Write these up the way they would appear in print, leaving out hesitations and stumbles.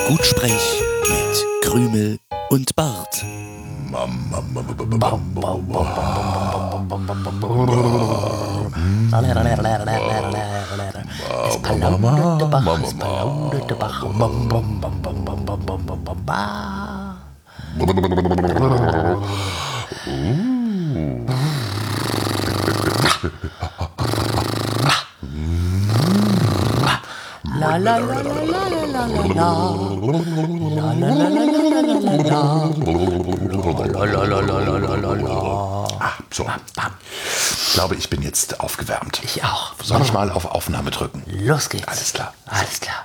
Gutsprech mit Krümel und Bart. Es plauderte Bach, es plauderte Bach. La la la la la la la la. La la la la la la la. So. Ich glaube, ich bin jetzt aufgewärmt. Ich auch. Soll ich mal auf Aufnahme drücken? Los geht's. Alles klar. Alles klar.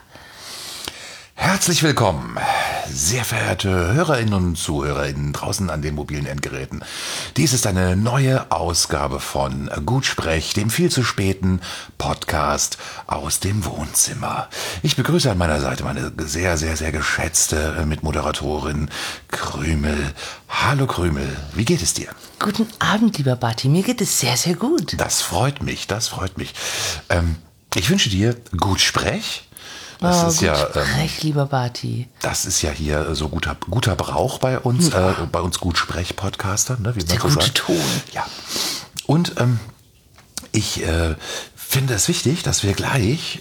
Herzlich willkommen, sehr verehrte Hörerinnen und ZuhörerInnen draußen an den mobilen Endgeräten. Dies ist eine neue Ausgabe von Gutsprech, dem viel zu späten Podcast aus dem Wohnzimmer. Ich begrüße an meiner Seite meine sehr, sehr, sehr geschätzte Mitmoderatorin Krümel. Hallo Krümel, wie geht es dir? Guten Abend, lieber Barty. Mir geht es sehr, sehr gut. Das freut mich, das freut mich. Ich wünsche dir Gutsprech. Das ist Gutsprech, lieber Barty. Das ist ja hier so guter Brauch bei uns, bei uns Gutsprech-Podcastern, ne, wie man Der so gute sagt. Ton. Ja. Und ich finde es wichtig, dass wir gleich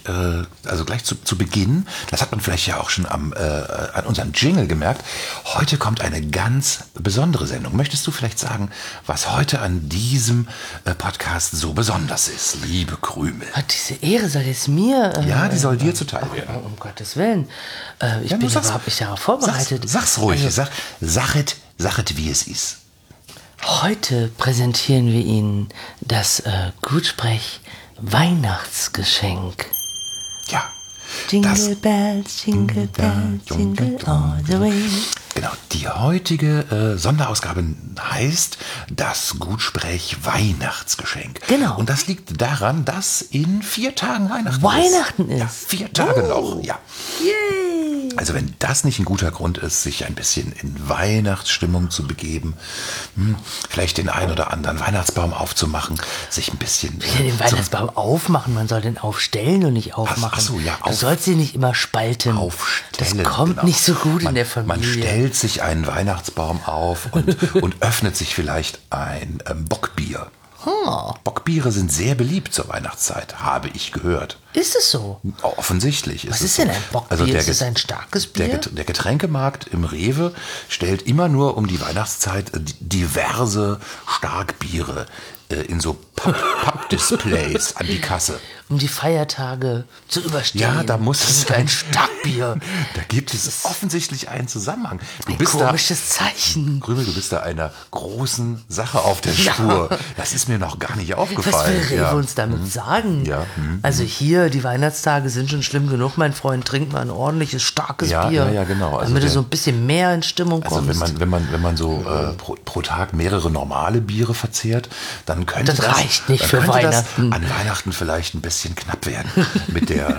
zu Beginn, das hat man vielleicht ja auch schon an unserem Jingle gemerkt, heute kommt eine ganz besondere Sendung. Möchtest du vielleicht sagen, was heute an diesem Podcast so besonders ist, liebe Krümel? Diese Ehre soll jetzt mir... Ja, die soll dir zuteil werden. Um Gottes Willen. Ich bin überhaupt nicht darauf vorbereitet. Sag's ruhig, sachet, wie es ist. Heute präsentieren wir Ihnen das Gutsprech Weihnachtsgeschenk. Ja. Jingle bells, jingle all the way. Genau, die heutige Sonderausgabe heißt das Gutsprech Weihnachtsgeschenk. Genau. Und das liegt daran, dass in 4 Tagen Weihnachten ist. Ja, 4 Tage noch, ja. Yay! Also wenn das nicht ein guter Grund ist, sich ein bisschen in Weihnachtsstimmung zu begeben, vielleicht den einen oder anderen Weihnachtsbaum aufzumachen, sich ein bisschen... Den Weihnachtsbaum aufmachen, man soll den aufstellen und nicht aufmachen. Ach so, ja, du sollst ihn nicht immer spalten. Aufstellen. Das kommt genau. nicht so gut in der Familie. Man stellt sich einen Weihnachtsbaum auf und öffnet sich vielleicht ein Bockbier. Bockbiere sind sehr beliebt zur Weihnachtszeit, habe ich gehört. Ist es so? Offensichtlich Was ist ist denn ein Bockbier? Also ist es ein starkes Bier? Der Getränkemarkt im Rewe stellt immer nur um die Weihnachtszeit diverse Starkbiere in so Pappdisplays an die Kasse. Um die Feiertage zu überstehen. Ja, da muss es ein Starkbier. Da gibt es offensichtlich einen Zusammenhang. Ein komisches Zeichen. Krümel, du bist da einer großen Sache auf der Spur. Das ist mir noch gar nicht aufgefallen. Was will Rewe uns damit sagen? Ja. Also hier, die Weihnachtstage sind schon schlimm genug, mein Freund. Trink mal ein ordentliches, starkes Bier. Ja, genau. Also damit du so ein bisschen mehr in Stimmung kommst. Also wenn man so pro Tag mehrere normale Biere verzehrt, dann könnte das reicht nicht für Weihnachten. An Weihnachten vielleicht ein bisschen knapp werden mit der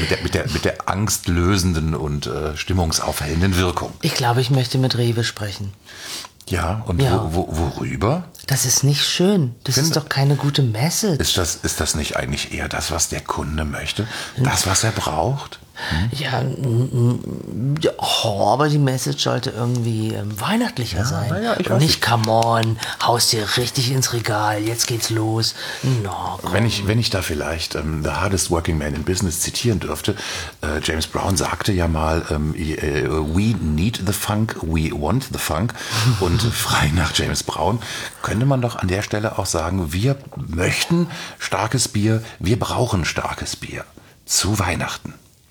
angstlösenden und stimmungsaufhellenden Wirkung. Ich glaube, ich möchte mit Rewe sprechen. Ja, und Ja. Worüber? Das ist nicht schön. Das ist doch keine gute Message. Ist das nicht eigentlich eher das, was der Kunde möchte? Das, was er braucht? Ja, aber die Message sollte irgendwie weihnachtlicher sein. ja, ich und weiß nicht, come on, haust dir richtig ins Regal, jetzt geht's los. No, Wenn ich da vielleicht The Hardest Working Man in Business zitieren dürfte, James Brown sagte ja mal, we need the funk, we want the funk. Und frei nach James Brown könnte man doch an der Stelle auch sagen, wir möchten starkes Bier, wir brauchen starkes Bier zu Weihnachten.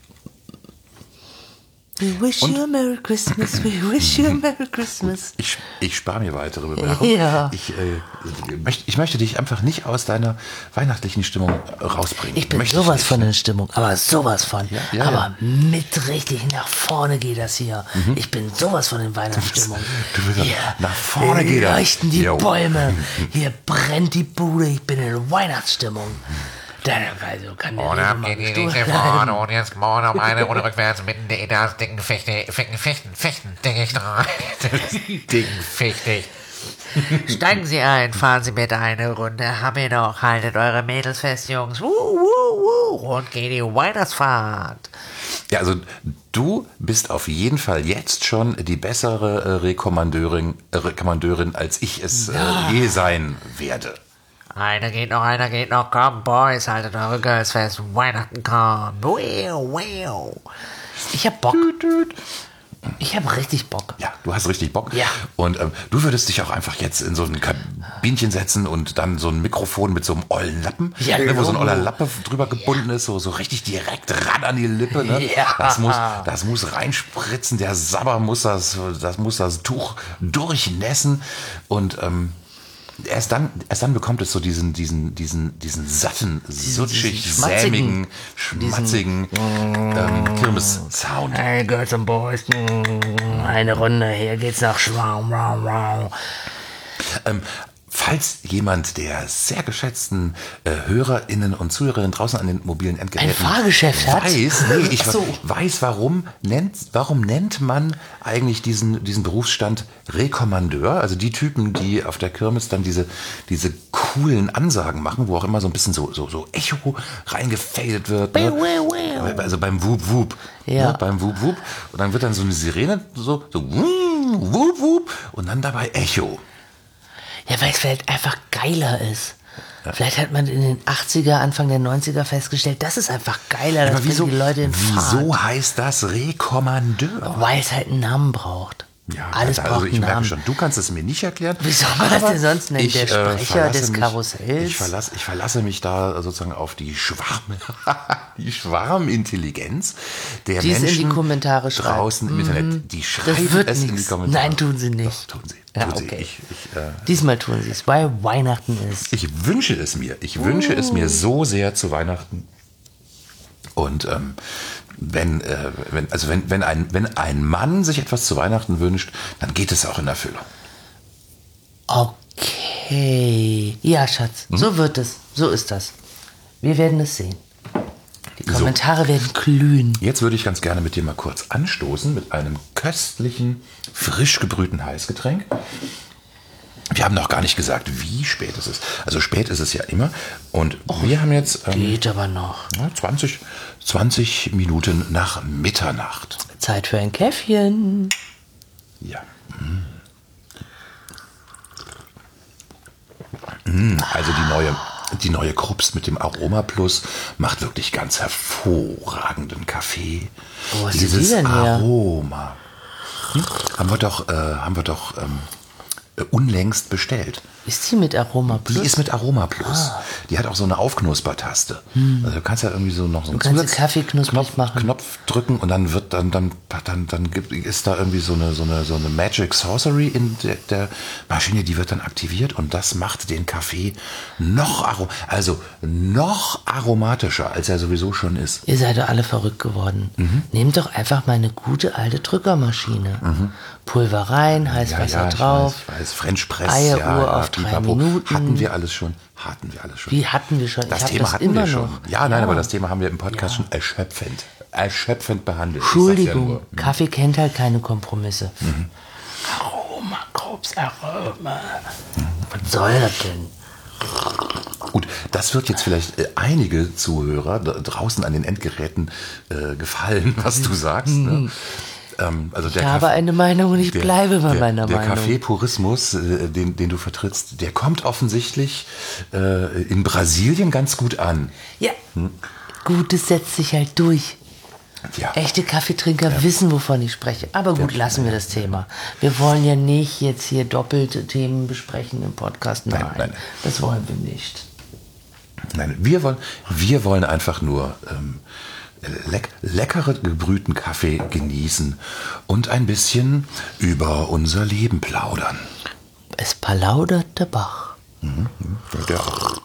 We wish you a Merry Christmas, we wish you a Merry Christmas. Ich spare mir weitere Bemerkungen. Ja. Ich möchte dich einfach nicht aus deiner weihnachtlichen Stimmung rausbringen. Ich bin Möchte sowas nicht. von in Stimmung, aber sowas von. Ja, aber ja. mit richtig nach vorne geht das hier. Ich bin sowas von in Weihnachtsstimmung. Du bist Hier nach vorne geht das. leuchten die Jo. Bäume, hier brennt die Bude, ich bin in Weihnachtsstimmung. Also kann der Und Rewe ab mal geht die gestohlen nächste bleiben. vorne und jetzt vorne um eine und rückwärts mitten in das dicken Fechten, denke ich dran. Dicken Fichte. Steigen Sie ein, fahren Sie bitte eine Runde, haben wir noch, haltet eure Mädels fest, Jungs, und geht die Weihnachtsfahrt. Ja, also du bist auf jeden Fall jetzt schon die bessere Rekommandeurin, als ich es je sein werde. Einer geht noch, komm, Boys, haltet eure Girls fest, Weihnachten kommt. Wow. Ich hab Bock. Ich hab richtig Bock. Ja, du hast richtig Bock. Ja. Und du würdest dich auch einfach jetzt in so ein Kabinchen setzen und dann so ein Mikrofon mit so einem ollen Lappen, Ja, wo so ein Logo. oller Lappe drüber gebunden ist, so richtig direkt ran an die Lippe. Ne? Ja. Das muss reinspritzen, der Sabber muss das Tuch durchnässen und erst dann bekommt es so diesen satten, sutschig, sämigen, schmatzigen Kirmes-Sound. Hey, Girls and Boys, eine Runde, hier geht's nach Schwaum. Falls jemand der sehr geschätzten HörerInnen und ZuhörerInnen draußen an den mobilen Endgeräten Ein Fahrgeschäft hat? weiß, warum nennt man eigentlich diesen Berufsstand Rekommandeur? Also die Typen, die auf der Kirmes dann diese coolen Ansagen machen, wo auch immer so ein bisschen so Echo reingefadet wird. Ne? Also beim Wup Wup. Ja. Ne? Beim Wup Wup. Und dann wird dann so eine Sirene so Wup Wup und dann dabei Echo. Ja, weil es vielleicht einfach geiler ist. Vielleicht hat man in den 80er, Anfang der 90er festgestellt, das ist einfach geiler, das bringen die Leute in Fahrt. Wieso heißt das Rekommandeur? Weil es halt einen Namen braucht. Ja, Alles also braucht ich einen merke Namen. schon, du kannst es mir nicht erklären. Wie soll man das aber denn sonst nennen? Der Sprecher verlasse des mich- Karussells? Ich verlasse mich da sozusagen auf die Schwarmintelligenz der Die es in die Menschen Kommentare schreibt. draußen im Internet. Die Das schreiben wird es in die nichts. Kommentare. Nein, tun sie nicht. Doch, tun sie. Ja, Tun sie. okay. Ich Diesmal tun sie es, weil Weihnachten ist. Ich wünsche es mir. Ich wünsche es mir so sehr zu Weihnachten. Und wenn ein Mann sich etwas zu Weihnachten wünscht, dann geht es auch in Erfüllung. Okay. Ja, Schatz, so wird es. So ist das. Wir werden es sehen. Die Kommentare werden glühen. Jetzt würde ich ganz gerne mit dir mal kurz anstoßen mit einem köstlichen, frisch gebrühten Heißgetränk. Wir haben noch gar nicht gesagt, wie spät es ist. Also spät ist es ja immer. Und wir haben jetzt Geht aber noch. 20 Minuten nach Mitternacht. Zeit für ein Käffchen. Ja. Also die neue Krups mit dem Aroma Plus macht wirklich ganz hervorragenden Kaffee. Wo hast du die Dieses denn her? Aroma haben wir doch unlängst bestellt. Ist die mit Aroma Plus? Die ist mit Aroma Plus. Die hat auch so eine Aufknuspertaste. Also du kannst ja irgendwie so noch so einen kannst den Kaffee knusprig machen. Knopf drücken und dann wird ist da irgendwie so eine Magic Sorcery in der Maschine, die wird dann aktiviert und das macht den Kaffee noch aromatischer, als er sowieso schon ist. Ihr seid doch alle verrückt geworden. Nehmt doch einfach mal eine gute alte Drückermaschine. Pulver rein, Heißwasser drauf. Ich weiß. French Press. Eieruhr auf 3 pipapo. Minuten. Hatten wir alles schon. Wie hatten wir schon? Das Ich hab Thema das hatten immer wir schon. noch. Ja, nein, aber das Thema haben wir im Podcast schon erschöpfend behandelt. Ich sag's Entschuldigung, ja nur. Kaffee kennt halt keine Kompromisse. Aroma, Krups, Aroma. Was soll das denn? Gut, das wird jetzt vielleicht einige Zuhörer draußen an den Endgeräten gefallen, was du sagst. Ne? Also Ich habe eine Meinung und ich bleibe bei meiner der Meinung. Kaffeepurismus, den du vertrittst, der kommt offensichtlich in Brasilien ganz gut an. Ja, Gutes setzt sich halt durch. Ja. Echte Kaffeetrinker wissen, wovon ich spreche. Aber gut, lassen wir das Thema. Wir wollen ja nicht jetzt hier doppelte Themen besprechen im Podcast. Nein. Das wollen wir nicht. Nein, wir wollen einfach nur leckere gebrühten Kaffee genießen und ein bisschen über unser Leben plaudern. Es palaudert der Bach. Ja.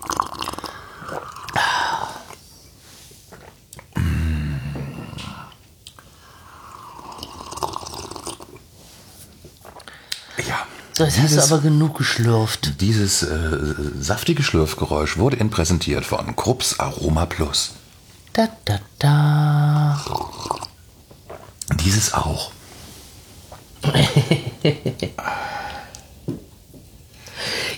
Ja. So, jetzt hast du aber genug geschlürft. Dieses saftige Schlürfgeräusch wurde Ihnen präsentiert von Krups Aroma Plus. Da, da, da. Dieses auch.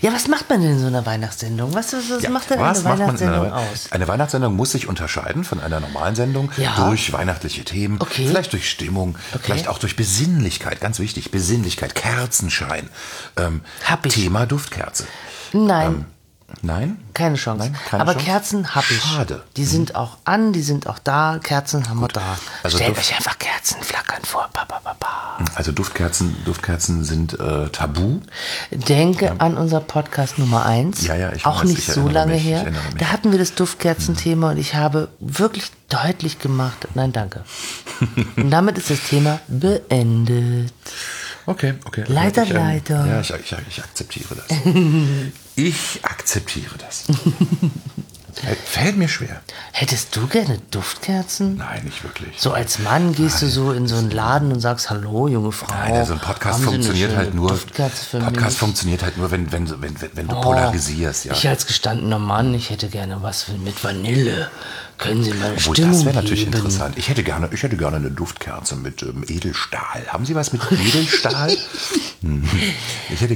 Ja, was macht man denn in so einer Weihnachtssendung? Was macht denn eine Weihnachtssendung aus? Eine Weihnachtssendung muss sich unterscheiden von einer normalen Sendung durch weihnachtliche Themen, vielleicht durch Stimmung, vielleicht auch durch Besinnlichkeit, ganz wichtig, Besinnlichkeit, Kerzenschein. Thema Duftkerze. Nein. Nein? Keine Chance. Aber Kerzen habe ich. Schade. Die sind auch an, die sind auch da. Kerzen haben wir da. Also Stellt euch einfach Kerzen flackern vor. Also Duftkerzen sind tabu. Denke an unser Podcast Nummer 1. Ja, ich auch weiß, nicht so lange her. mich. Da hatten wir das Duftkerzenthema und ich habe wirklich deutlich gemacht. Nein, danke. Und damit ist das Thema beendet. Okay. Leiter. Ja, ich akzeptiere das. Ich akzeptiere das. Fällt mir schwer. Hättest du gerne Duftkerzen? Nein, nicht wirklich. So als Mann gehst du so in so einen Laden und sagst, hallo, junge Frau. Nein, so ein Podcast funktioniert halt nur. Wenn du polarisierst. Ja. Ich als gestandener Mann, ich hätte gerne was mit Vanille. Können Sie meine Stimmung Stimmung das wäre natürlich geben? Interessant. Ich hätte gerne eine Duftkerze mit Edelstahl. Haben Sie was mit Edelstahl? Ich hätte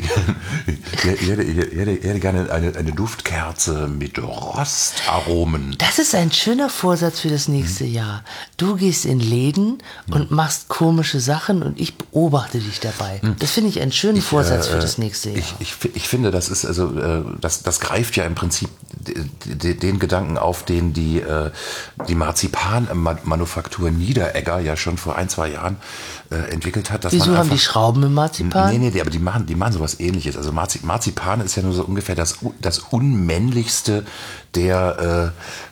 gerne eine Duftkerze mit Rostaromen. Das ist ein schöner Vorsatz für das nächste Jahr. Du gehst in Läden und machst komische Sachen und ich beobachte dich dabei. Das finde ich einen schönen Vorsatz für das nächste Jahr. Ich finde, das ist das greift ja im Prinzip den Gedanken auf, den die Marzipanmanufaktur Niederegger ja schon vor 1-2 Jahren entwickelt hat. Dass Wieso haben die Schrauben im Marzipan? Nee, aber die machen sowas Ähnliches. Also Marzipan ist ja nur so ungefähr das unmännlichste der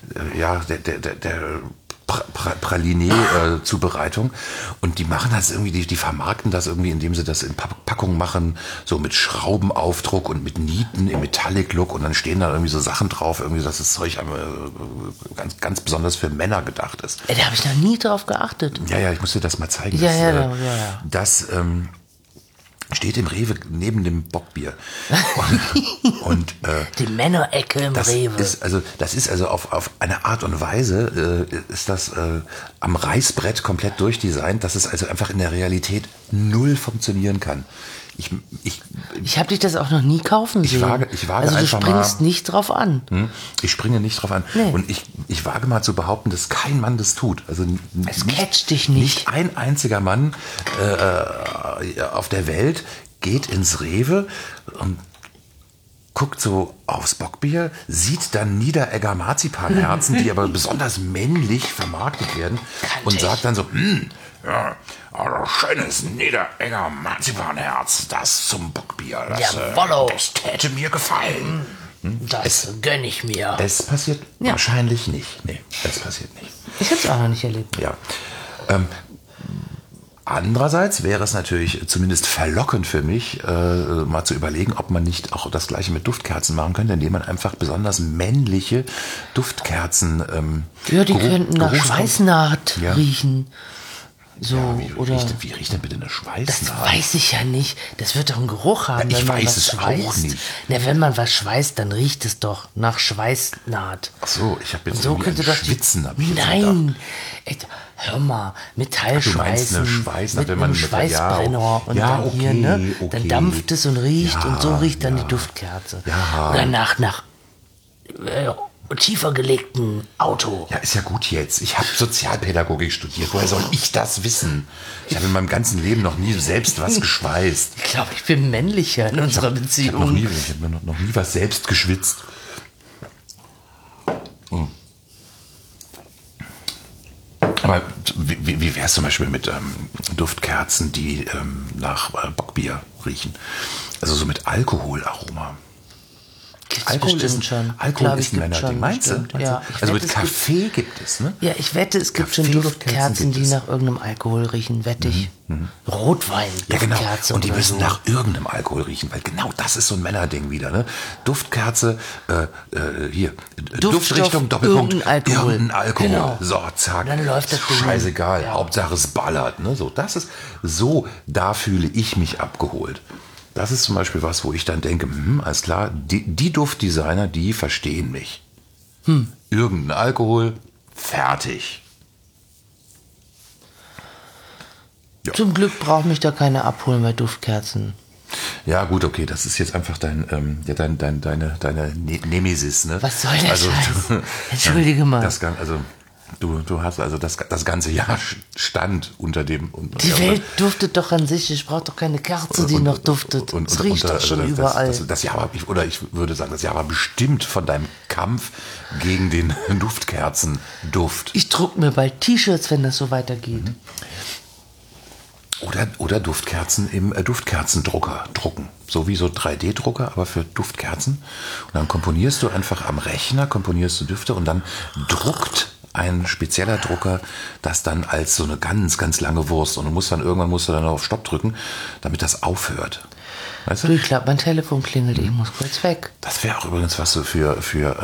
Praline-Zubereitung. Und die machen das irgendwie, die vermarkten das irgendwie, indem sie das in Packungen machen, so mit Schraubenaufdruck und mit Nieten im Metallic-Look und dann stehen da irgendwie so Sachen drauf, irgendwie, dass das Zeug ganz, ganz besonders für Männer gedacht ist. Da habe ich noch nie drauf geachtet. Ja, ich muss dir das mal zeigen. Das steht im Rewe neben dem Bockbier. Und die Männerecke im Rewe. Das ist also auf eine Art und Weise ist das am Reißbrett komplett durchdesignt, dass es also einfach in der Realität null funktionieren kann. Ich habe dich das auch noch nie kaufen sehen. Ich wage also einfach du springst nicht drauf an. Ich springe nicht drauf an. Nee. Und ich wage mal zu behaupten, dass kein Mann das tut. Also es catcht dich nicht. Nicht ein einziger Mann auf der Welt geht ins Rewe und guckt so aufs Bockbier, sieht dann Niederegger Marzipanherzen, die aber besonders männlich vermarktet werden und sagt dann so, schönes Niederegger Marzipanherz, das zum Bockbier, das täte mir gefallen. Das gönne ich mir. Es passiert wahrscheinlich nicht. Nee, es passiert nicht. Ich habe es auch noch nicht erlebt. Ja. Andererseits wäre es natürlich zumindest verlockend für mich, mal zu überlegen, ob man nicht auch das Gleiche mit Duftkerzen machen könnte, indem man einfach besonders männliche Duftkerzen die könnten nach Schweißnaht riechen. So, wie riecht denn bitte eine Schweißnaht? Das weiß ich ja nicht. Das wird doch einen Geruch haben, ich wenn man weiß was es schweißt. auch nicht. Na, wenn man was schweißt, dann riecht es doch nach Schweißnaht. Ach so, ich habe jetzt so könnte doch Schwitzen. Nein, hör mal, Metallschweißen mit einem Schweißbrenner und dann hier, ne? Dann dampft es und riecht und so riecht dann die Duftkerze. Ja. Oder nach tiefer gelegten Auto. Ja, ist ja gut jetzt. Ich habe Sozialpädagogik studiert. Woher soll ich das wissen? Ich habe in meinem ganzen Leben noch nie selbst was geschweißt. Ich glaube, ich bin männlicher in unserer Beziehung. Ich habe noch nie was selbst geschwitzt. Aber wie wäre es zum Beispiel mit Duftkerzen, die nach Bockbier riechen? Also so mit Alkoholaroma. Alkohol ist ein Männerding. Meinst du? Ja, also mit Kaffee gibt es, ne? Ja, ich wette, es gibt schon Duftkerzen, die nach irgendeinem Alkohol riechen, wette ich. Rotwein, ja, genau. Duftkerze. Und die müssen nach irgendeinem Alkohol riechen, weil genau das ist so ein Männerding wieder, ne? Duftkerze, hier, Duftrichtung, Doppelpunkt, irgendein Alkohol. Genau. So, zack. Und dann läuft das Ding. Scheißegal, ja. Hauptsache es ballert, ne? So, da fühle ich mich abgeholt. Das ist zum Beispiel was, wo ich dann denke, alles klar, die Duftdesigner, die verstehen mich. Irgendein Alkohol, fertig. Ja. Zum Glück braucht mich da keiner abholen bei Duftkerzen. Ja, gut, okay, das ist jetzt einfach deine Nemesis, ne? Was soll der Scheiß? Entschuldige mal. Du hast also das ganze Jahr stand unter dem... Die Welt duftet doch an sich. Ich brauche doch keine Kerze, die noch duftet. Es riecht doch schon überall. Das Jahr war, ich würde sagen, das Jahr war bestimmt von deinem Kampf gegen den Duftkerzenduft. Ich druck mir bald T-Shirts, wenn das so weitergeht. Oder Duftkerzen im Duftkerzendrucker drucken. So wie so 3D-Drucker, aber für Duftkerzen. Und dann komponierst du einfach am Rechner, Düfte und dann druckt ein spezieller Drucker das dann als so eine ganz, ganz lange Wurst. Und irgendwann musst du dann auf Stopp drücken, damit das aufhört. Weißt du? Ich glaube, mein Telefon klingelt, ich muss kurz weg. Das wäre auch übrigens was so für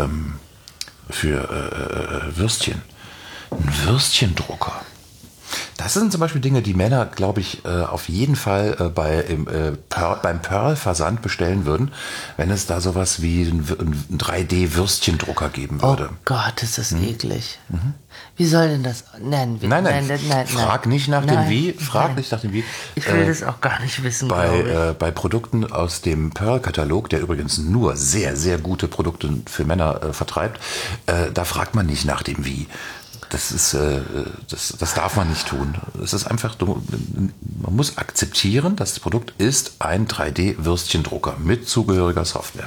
Würstchen. Ein Würstchendrucker. Das sind zum Beispiel Dinge, die Männer, glaube ich, auf jeden Fall beim Pearl-Versand bestellen würden, wenn es da sowas wie einen 3D-Würstchendrucker geben würde. Oh Gott, ist das eklig. Wie soll denn das? Nein. Frag nicht nach dem Wie. Nicht nach dem Wie. Ich will das auch gar nicht wissen, bei Produkten aus dem Pearl-Katalog, der übrigens nur sehr, sehr gute Produkte für Männer vertreibt, da fragt man nicht nach dem Wie. Das darf man nicht tun. Es ist einfach, man muss akzeptieren, dass das Produkt ist ein 3D-Würstchendrucker mit zugehöriger Software.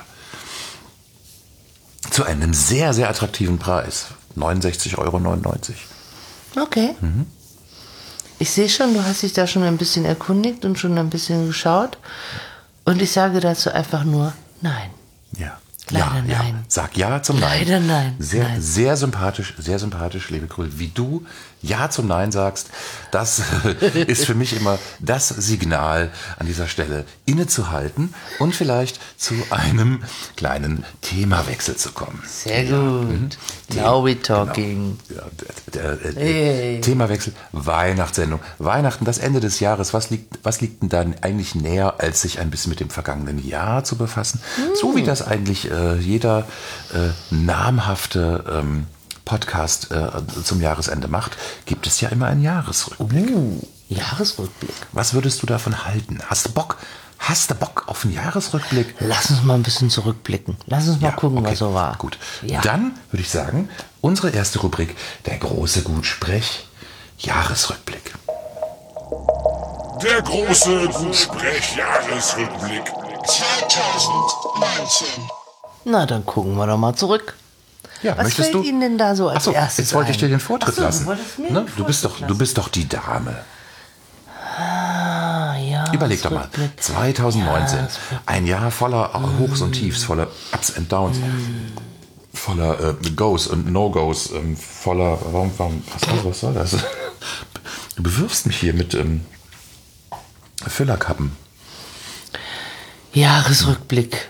Zu einem sehr, sehr attraktiven Preis. 69,99 €. Okay. Ich sehe schon, du hast dich da schon ein bisschen erkundigt und schon ein bisschen geschaut. Und ich sage dazu einfach nur Nein. Ja. Leider ja. nein. Sag Ja zum Nein. Leider nein. Sehr sympathisch, liebe Kröll. Wie du Ja zum Nein sagst, das ist für mich immer das Signal an dieser Stelle, innezuhalten und vielleicht zu einem kleinen Themawechsel zu kommen. Sehr gut. Now we're talking. Genau. Themawechsel, Weihnachtssendung. Weihnachten, das Ende des Jahres. Was liegt denn dann eigentlich näher, als sich ein bisschen mit dem vergangenen Jahr zu befassen? So wie das eigentlich jeder namhafte Podcast zum Jahresende macht, gibt es ja immer einen Jahresrückblick. Jahresrückblick. Was würdest du davon halten? Hast du Bock auf einen Jahresrückblick? Lass uns mal ein bisschen zurückblicken. Lass uns mal gucken, was so war. Gut. Ja. Dann würde ich sagen, unsere erste Rubrik, der große Gutsprech, Jahresrückblick. Der große Gutsprech-Jahresrückblick 2019. Na, dann gucken wir doch mal zurück. Ja, Was möchtest fällt du? Ihnen denn da so als Achso, erstes jetzt wollte ich dir den ein? Vortritt Ach so, du lassen. wolltest mir Ne? den Du bist Vortritt doch die Dame. Ja, Überleg doch mal, 2019, ein Jahr voller Hochs und Tiefs, voller Ups and Downs, voller Goes und No-Goes, voller, was soll das? Du bewirfst mich hier mit Füllerkappen. Jahresrückblick.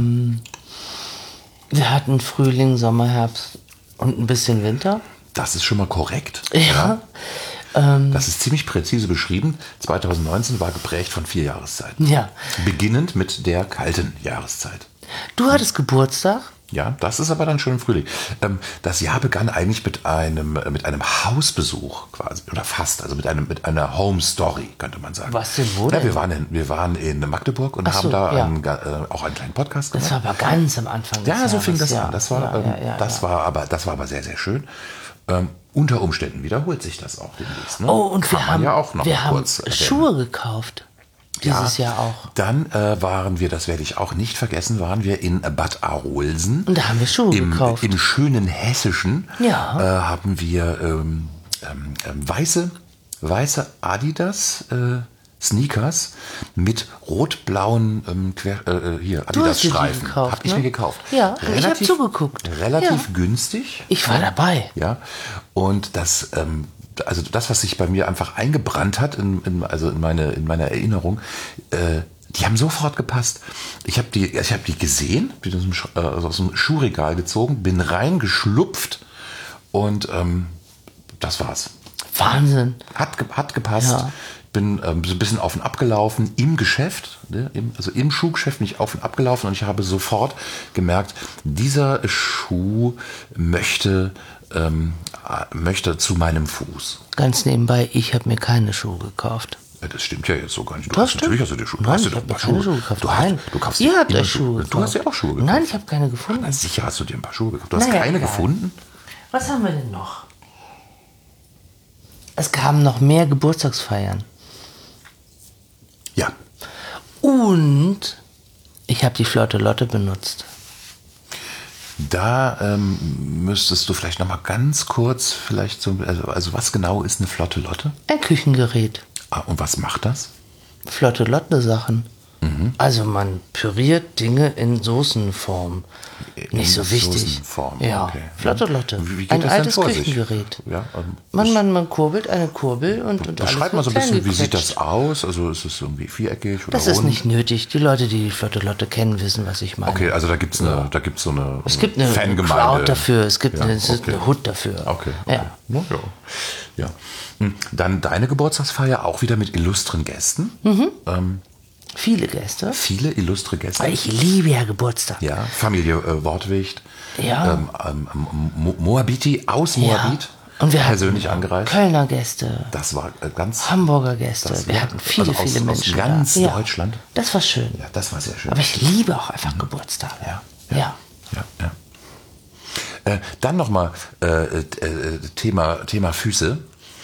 Wir hatten Frühling, Sommer, Herbst und ein bisschen Winter. Das ist schon mal korrekt. Ja. Das ist ziemlich präzise beschrieben. 2019 war geprägt von 4 Jahreszeiten. Ja. Beginnend mit der kalten Jahreszeit. Du hattest Geburtstag? Ja, das ist aber dann schon im Frühling. Das Jahr begann eigentlich mit einem Hausbesuch quasi, oder fast, also mit einer Home Story, könnte man sagen. Was denn, wo Ja, denn? wir waren in Magdeburg und Ach so, haben da ja. auch einen kleinen Podcast Das gemacht. war aber ganz am Anfang des Ja, so Jahres. fing das ja. an. Das war aber sehr, sehr schön. Unter Umständen wiederholt sich das auch demnächst. Ne? Oh, und Kann wir man haben, ja auch noch wir mal haben kurz erwähnen. Schuhe gekauft. Dieses Jahr auch. Dann waren wir, das werde ich auch nicht vergessen, waren wir in Bad Arolsen. Und da haben wir Schuhe gekauft. Im schönen Hessischen Ja. haben wir weiße Adidas Sneakers mit rot-blauen Adidas-Streifen. gekauft, Hab ich ne? mir gekauft. Ja, ich hab zugeguckt. Relativ günstig. Ich war dabei. Ja, und das, was sich bei mir einfach eingebrannt hat in meiner Erinnerung, die haben sofort gepasst. Ich habe die gesehen, bin aus dem Schuhregal gezogen, bin reingeschlupft und das war's. Wahnsinn. Hat gepasst. Ja. Bin so ein bisschen auf und ab gelaufen im Geschäft, ne, im Schuhgeschäft bin ich auf und ab gelaufen und ich habe sofort gemerkt, dieser Schuh möchte zu meinem Fuß. Ganz nebenbei, ich habe mir keine Schuhe gekauft. Das stimmt ja jetzt so gar nicht. Das stimmt. Natürlich hast du dir Schuhe. Nein, Hast du ich doch habe ein mir paar keine Schuhe gekauft. Nein, Du kaufst ihr dir habt immer euch Schuhe gekauft. Du hast ja auch Schuhe gekauft. Nein, ich habe keine gefunden. Na sicher hast du dir ein paar Schuhe gekauft. Du hast Naja, keine egal. gefunden? Was haben wir denn noch? Es kamen noch mehr Geburtstagsfeiern. Ja. Und ich habe die Flotte Lotte benutzt. Da müsstest du vielleicht noch mal ganz kurz vielleicht so, also was genau ist eine Flotte Lotte? Ein Küchengerät. Ah, und was macht das? Flotte Lotte Sachen. Also man püriert Dinge in Soßenform. Nicht so wichtig. Soßenform, Ja, okay. Flotte Lotte. Wie geht Ein das denn altes vor sich? Küchengerät. Ja, Man kurbelt eine Kurbel und alles beschreib mal so ein wird bisschen, wie sieht kleingequetscht. das aus? Also ist es irgendwie viereckig oder Das ist rund? nicht nötig. Die Leute, die Flotte Lotte kennen, wissen, was ich meine. Okay, also da gibt's so eine Es gibt eine Fangemeinde. Cloud dafür, es gibt Ja, eine okay. Hood dafür. Okay. Ja. Ja. Dann deine Geburtstagsfeier auch wieder mit illustren Gästen. Viele Gäste. Viele illustre Gäste. Ich liebe ja Geburtstag. Ja, Familie Wortwicht. Ja. Moabiti aus Moabit. Und wir persönlich hatten angereist. Kölner Gäste, Das war ganz. Hamburger Gäste. Das Wir war- hatten viele, also aus- viele aus Menschen ganz da. Ja. Deutschland. Das war schön. Ja, das war sehr schön. Aber ich liebe auch einfach Geburtstag. Ja. Ja. Dann nochmal Thema Füße.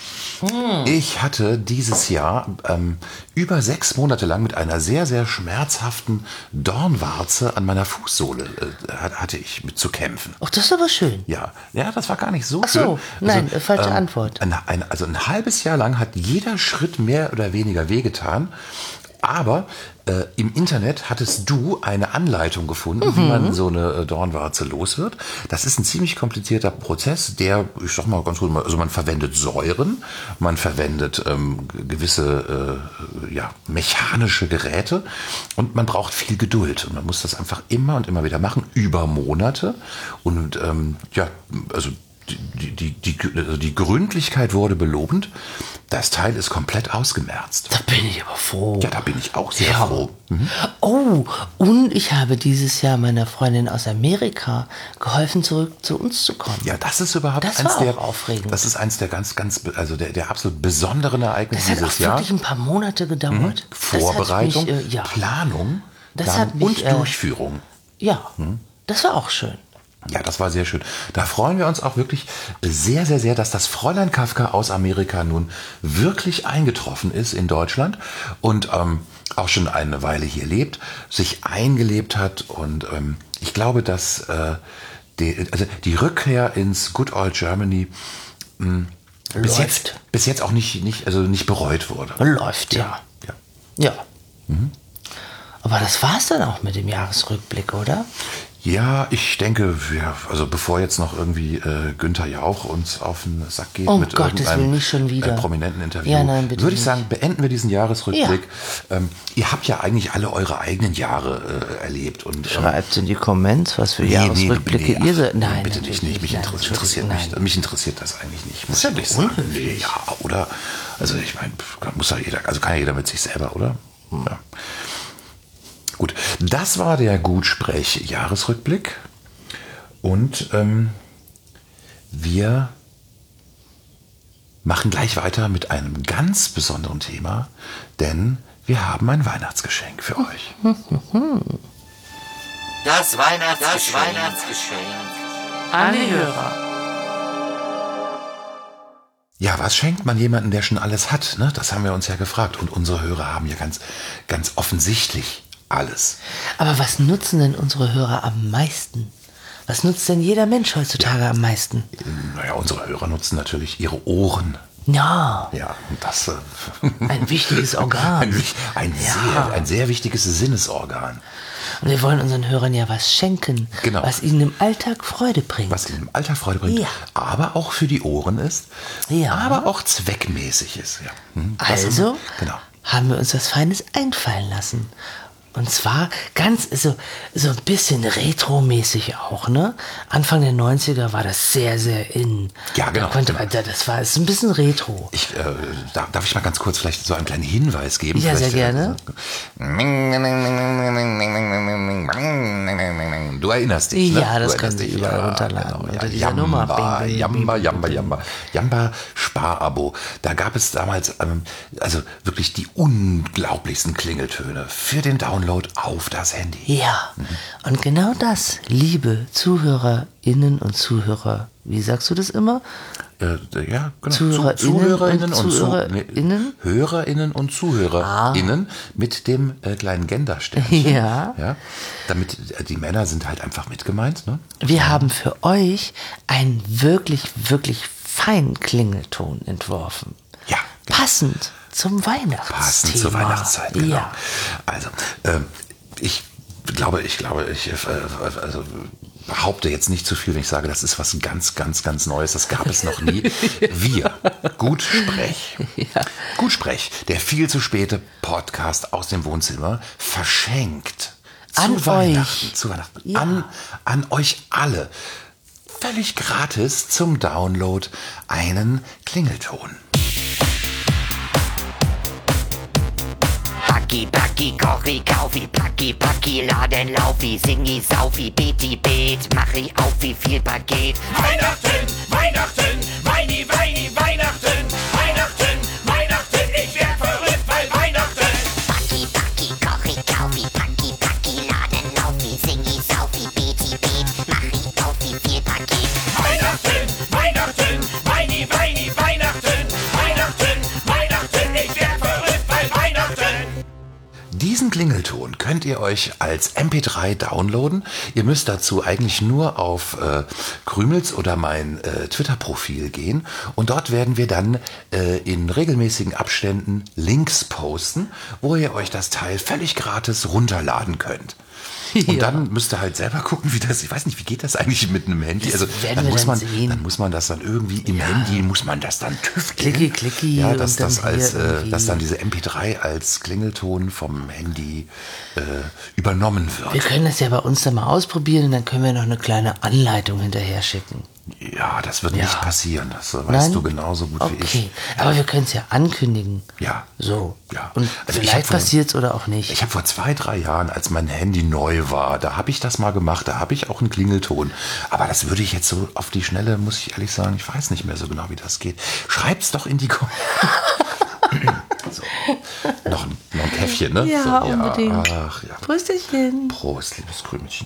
Ich hatte dieses Jahr über 6 Monate lang mit einer sehr, sehr schmerzhaften Dornwarze an meiner Fußsohle hatte ich mit zu kämpfen. Ach, das ist aber schön. Ja, das war gar nicht so Ach so, schön. nein, falsche Antwort. Also ein halbes Jahr lang hat jeder Schritt mehr oder weniger wehgetan. Aber im Internet hattest du eine Anleitung gefunden, wie man so eine Dornwarze los wird. Das ist ein ziemlich komplizierter Prozess, der, ich sag mal ganz gut, also man verwendet Säuren, man verwendet gewisse mechanische Geräte und man braucht viel Geduld. Und man muss das einfach immer und immer wieder machen, über Monate. Und also die Gründlichkeit wurde belobend. Das Teil ist komplett ausgemerzt. Da bin ich aber froh. Ja, da bin ich auch sehr froh. Oh, und ich habe dieses Jahr meiner Freundin aus Amerika geholfen, zurück zu uns zu kommen. Ja, das ist überhaupt Das eins war der auch aufregend. Das ist eins der also der absolut besonderen Ereignisse Das hat dieses auch Jahr. wirklich ein paar Monate gedauert. Das hat Vorbereitung, mich, Planung, Das hat mich, und Durchführung. Ja, das war auch schön. Ja, das war sehr schön. Da freuen wir uns auch wirklich sehr, sehr, sehr, dass das Fräulein Kafka aus Amerika nun wirklich eingetroffen ist in Deutschland und auch schon eine Weile hier lebt, sich eingelebt hat und ich glaube, dass die Rückkehr ins Good Old Germany bis jetzt auch nicht bereut wurde. Läuft, ja. Ja. Aber das war's dann auch mit dem Jahresrückblick, oder? Ja, ich denke, also bevor jetzt noch irgendwie Günther Jauch uns auf den Sack geht Um mit Gottes irgendeinem Willen, nicht schon wieder. Prominenten Interview, Ja, nein, bitte würde ich nicht. sagen, beenden wir diesen Jahresrückblick. Ihr habt ja eigentlich alle eure eigenen Jahre erlebt. Und, Schreibt in die Comments, was für Jahresrückblicke ihr seid. Nein, bitte nicht. Mich interessiert das eigentlich nicht. Muss Das ich ist ehrlich ja sagen. unhöflich. Nee, ja, oder? Also ich meine, kann ja jeder mit sich selber, oder? Ja. Gut, das war der Gutsprech-Jahresrückblick. Und wir machen gleich weiter mit einem ganz besonderen Thema, denn wir haben ein Weihnachtsgeschenk für euch. Das Weihnachtsgeschenk. An die Hörer. Ja, was schenkt man jemandem, der schon alles hat? Ne? Das haben wir uns ja gefragt. Und unsere Hörer haben ja ganz, ganz offensichtlich alles. Aber was nutzen denn unsere Hörer am meisten? Was nutzt denn jeder Mensch heutzutage am meisten? Naja, unsere Hörer nutzen natürlich ihre Ohren. Ja, Ja, und das ein wichtiges Organ. ein sehr wichtiges Sinnesorgan. Und wir wollen unseren Hörern ja was schenken, Genau. was ihnen im Alltag Freude bringt. Was ihnen im Alltag Freude bringt, Ja. aber auch für die Ohren ist, Ja. aber auch zweckmäßig ist. Ja. Das Also genau. haben wir uns was Feines einfallen lassen. Und zwar ganz so ein bisschen retromäßig auch, ne? Anfang der 90er war das sehr, sehr in. Ja, genau. Ist ein bisschen retro. Darf ich mal ganz kurz vielleicht so einen kleinen Hinweis geben? Ja, sehr gerne. Du erinnerst dich, ne? Ja, das können Sie überall runterladen. Genau, unter dieser Nummer. Jamba Sparabo. Da gab es damals also wirklich die unglaublichsten Klingeltöne für den Download auf das Handy. Ja, und genau das, liebe ZuhörerInnen und Zuhörer, wie sagst du das immer? Ja, genau. ZuhörerInnen Hörerinnen und ZuhörerInnen mit dem kleinen Gendersternchen. Ja. Damit die Männer sind halt einfach mit gemeint. Ne? Wir haben für euch einen wirklich, wirklich feinen Klingelton entworfen. Ja. Passend zum Weihnachtsthema. Passend zur Weihnachtszeit, genau. Ja. Also, ich glaube, also behaupte jetzt nicht zu viel, wenn ich sage, das ist was ganz, ganz, ganz Neues. Das gab es noch nie. Wir, Gutsprech, Gutsprech, der viel zu späte Podcast aus dem Wohnzimmer, verschenkt An zu Weihnachten, euch. zu Weihnachten, Ja. an euch alle, völlig gratis zum Download einen Klingelton. Packi, Packi, Kochi, Kaufi, Packi, Packi, Laden, Laufi, Singi, Saufi, Beti, Bet, Machi, auf wie viel Paket. Weihnachten, Weihnachten, Weini, Weini, Weihnachten, Weihnachten, Weihnachten, ich werd verrückt, weil Weihnachten. Packi, Packi, Kochi, Kaufi, Packi, Packi, Laden, Laufi, Singi, Saufi, Beti, Bet, Machi, auf wie viel Paket. Weihnachten, Weihnachten, Weini, Weini, Weihnachten, Weihnachten, Weihnachten, ich werd verrückt, weil Weihnachten. Diesen Klingelton könnt ihr euch als MP3 downloaden. Ihr müsst dazu eigentlich nur auf Krümels oder mein Twitter-Profil gehen und dort werden wir dann in regelmäßigen Abständen Links posten, wo ihr euch das Teil völlig gratis runterladen könnt. Und dann müsst ihr halt selber gucken, wie das, ich weiß nicht, wie geht das eigentlich mit einem Handy? Das Also werden dann wir muss dann man, sehen. dann muss man das dann irgendwie im Handy, muss man das dann tüfteln. Klicki, ja, dass und dann das als, hier irgendwie. dass dann diese MP3 als Klingelton vom Handy übernommen wird. Wir können das ja bei uns dann mal ausprobieren und dann können wir noch eine kleine Anleitung hinterher schicken. Ja, das wird nicht passieren. Das weißt Nein? du genauso gut wie ich. Okay, aber wir können es ja ankündigen. Ja. So. Ja. Und Also ich vielleicht hab vor- passiert es oder auch nicht. Ich habe vor 2-3 Jahren, als mein Handy neu war, da habe ich das mal gemacht, da habe ich auch einen Klingelton. Aber das würde ich jetzt so auf die Schnelle, muss ich ehrlich sagen, ich weiß nicht mehr so genau, wie das geht. Schreibt's doch in die Kommentare. So. Noch ein Käffchen, ne? Ja, so, unbedingt. Ach ja. Prösterchen. Prost, liebes Krümelchen.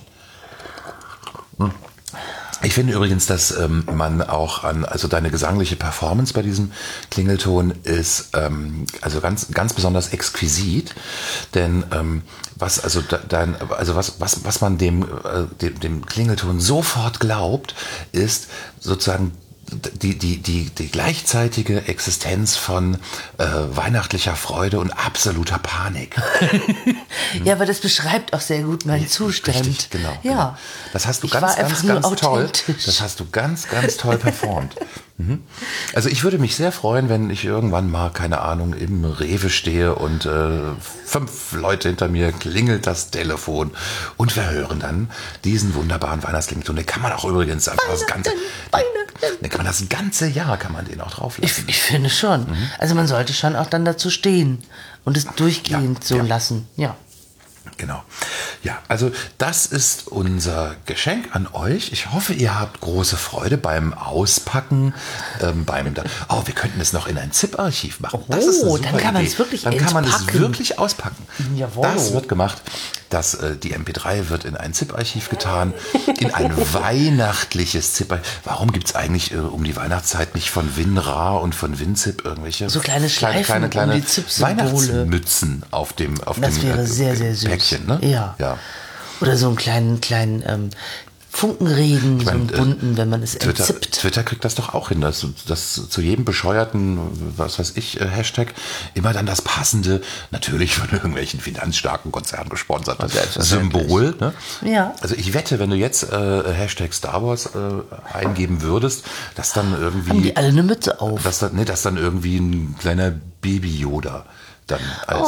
Ich finde übrigens, dass man auch also deine gesangliche Performance bei diesem Klingelton ist also ganz, ganz besonders exquisit, denn was man dem Klingelton sofort glaubt, ist sozusagen die gleichzeitige Existenz von weihnachtlicher Freude und absoluter Panik. Ja, aber das beschreibt auch sehr gut meinen Zustand. Richtig, genau. Ja. Genau. Das hast du Ich ganz, war ganz, einfach nur ganz toll. authentisch. Das hast du ganz, ganz toll performt. Mhm. Also ich würde mich sehr freuen, wenn ich irgendwann mal, keine Ahnung, im Rewe stehe und 5 Leute hinter mir klingelt das Telefon und wir hören dann diesen wunderbaren Weihnachtsklingelton. Den kann man auch übrigens einfach das ganze Jahr kann man den auch drauf lassen. Ich finde schon. Also man sollte schon auch dann dazu stehen und es durchgehend so lassen. Ja. Genau. Ja, also das ist unser Geschenk an euch. Ich hoffe, ihr habt große Freude beim Auspacken. Wir könnten es noch in ein ZIP-Archiv machen. Das ist eine super dann kann man Idee. es wirklich Dann kann man es entpacken. wirklich auspacken. Jawohl. Das wird gemacht. Die MP3 wird in ein ZIP-Archiv getan, in ein weihnachtliches ZIP-Archiv. Warum gibt es eigentlich um die Weihnachtszeit nicht von WinRAR und von WinZip irgendwelche So kleine Schleifen kleine um die ZIP-Symbole? Weihnachtsmützen auf dem Das wäre sehr, sehr süß. Päckchen, ne? Ja. Oder so einen kleinen Funkenregen, so einen bunten, wenn man es entzippt. Twitter kriegt das doch auch hin, dass zu jedem bescheuerten, was weiß ich, Hashtag immer dann das passende, natürlich von irgendwelchen finanzstarken Konzernen gesponserte Symbol. Ne? Ja. Also ich wette, wenn du jetzt Hashtag Star Wars eingeben würdest, dass dann irgendwie... Haben die alle eine Mütze auf? Dass dann irgendwie ein kleiner Baby-Yoda dann als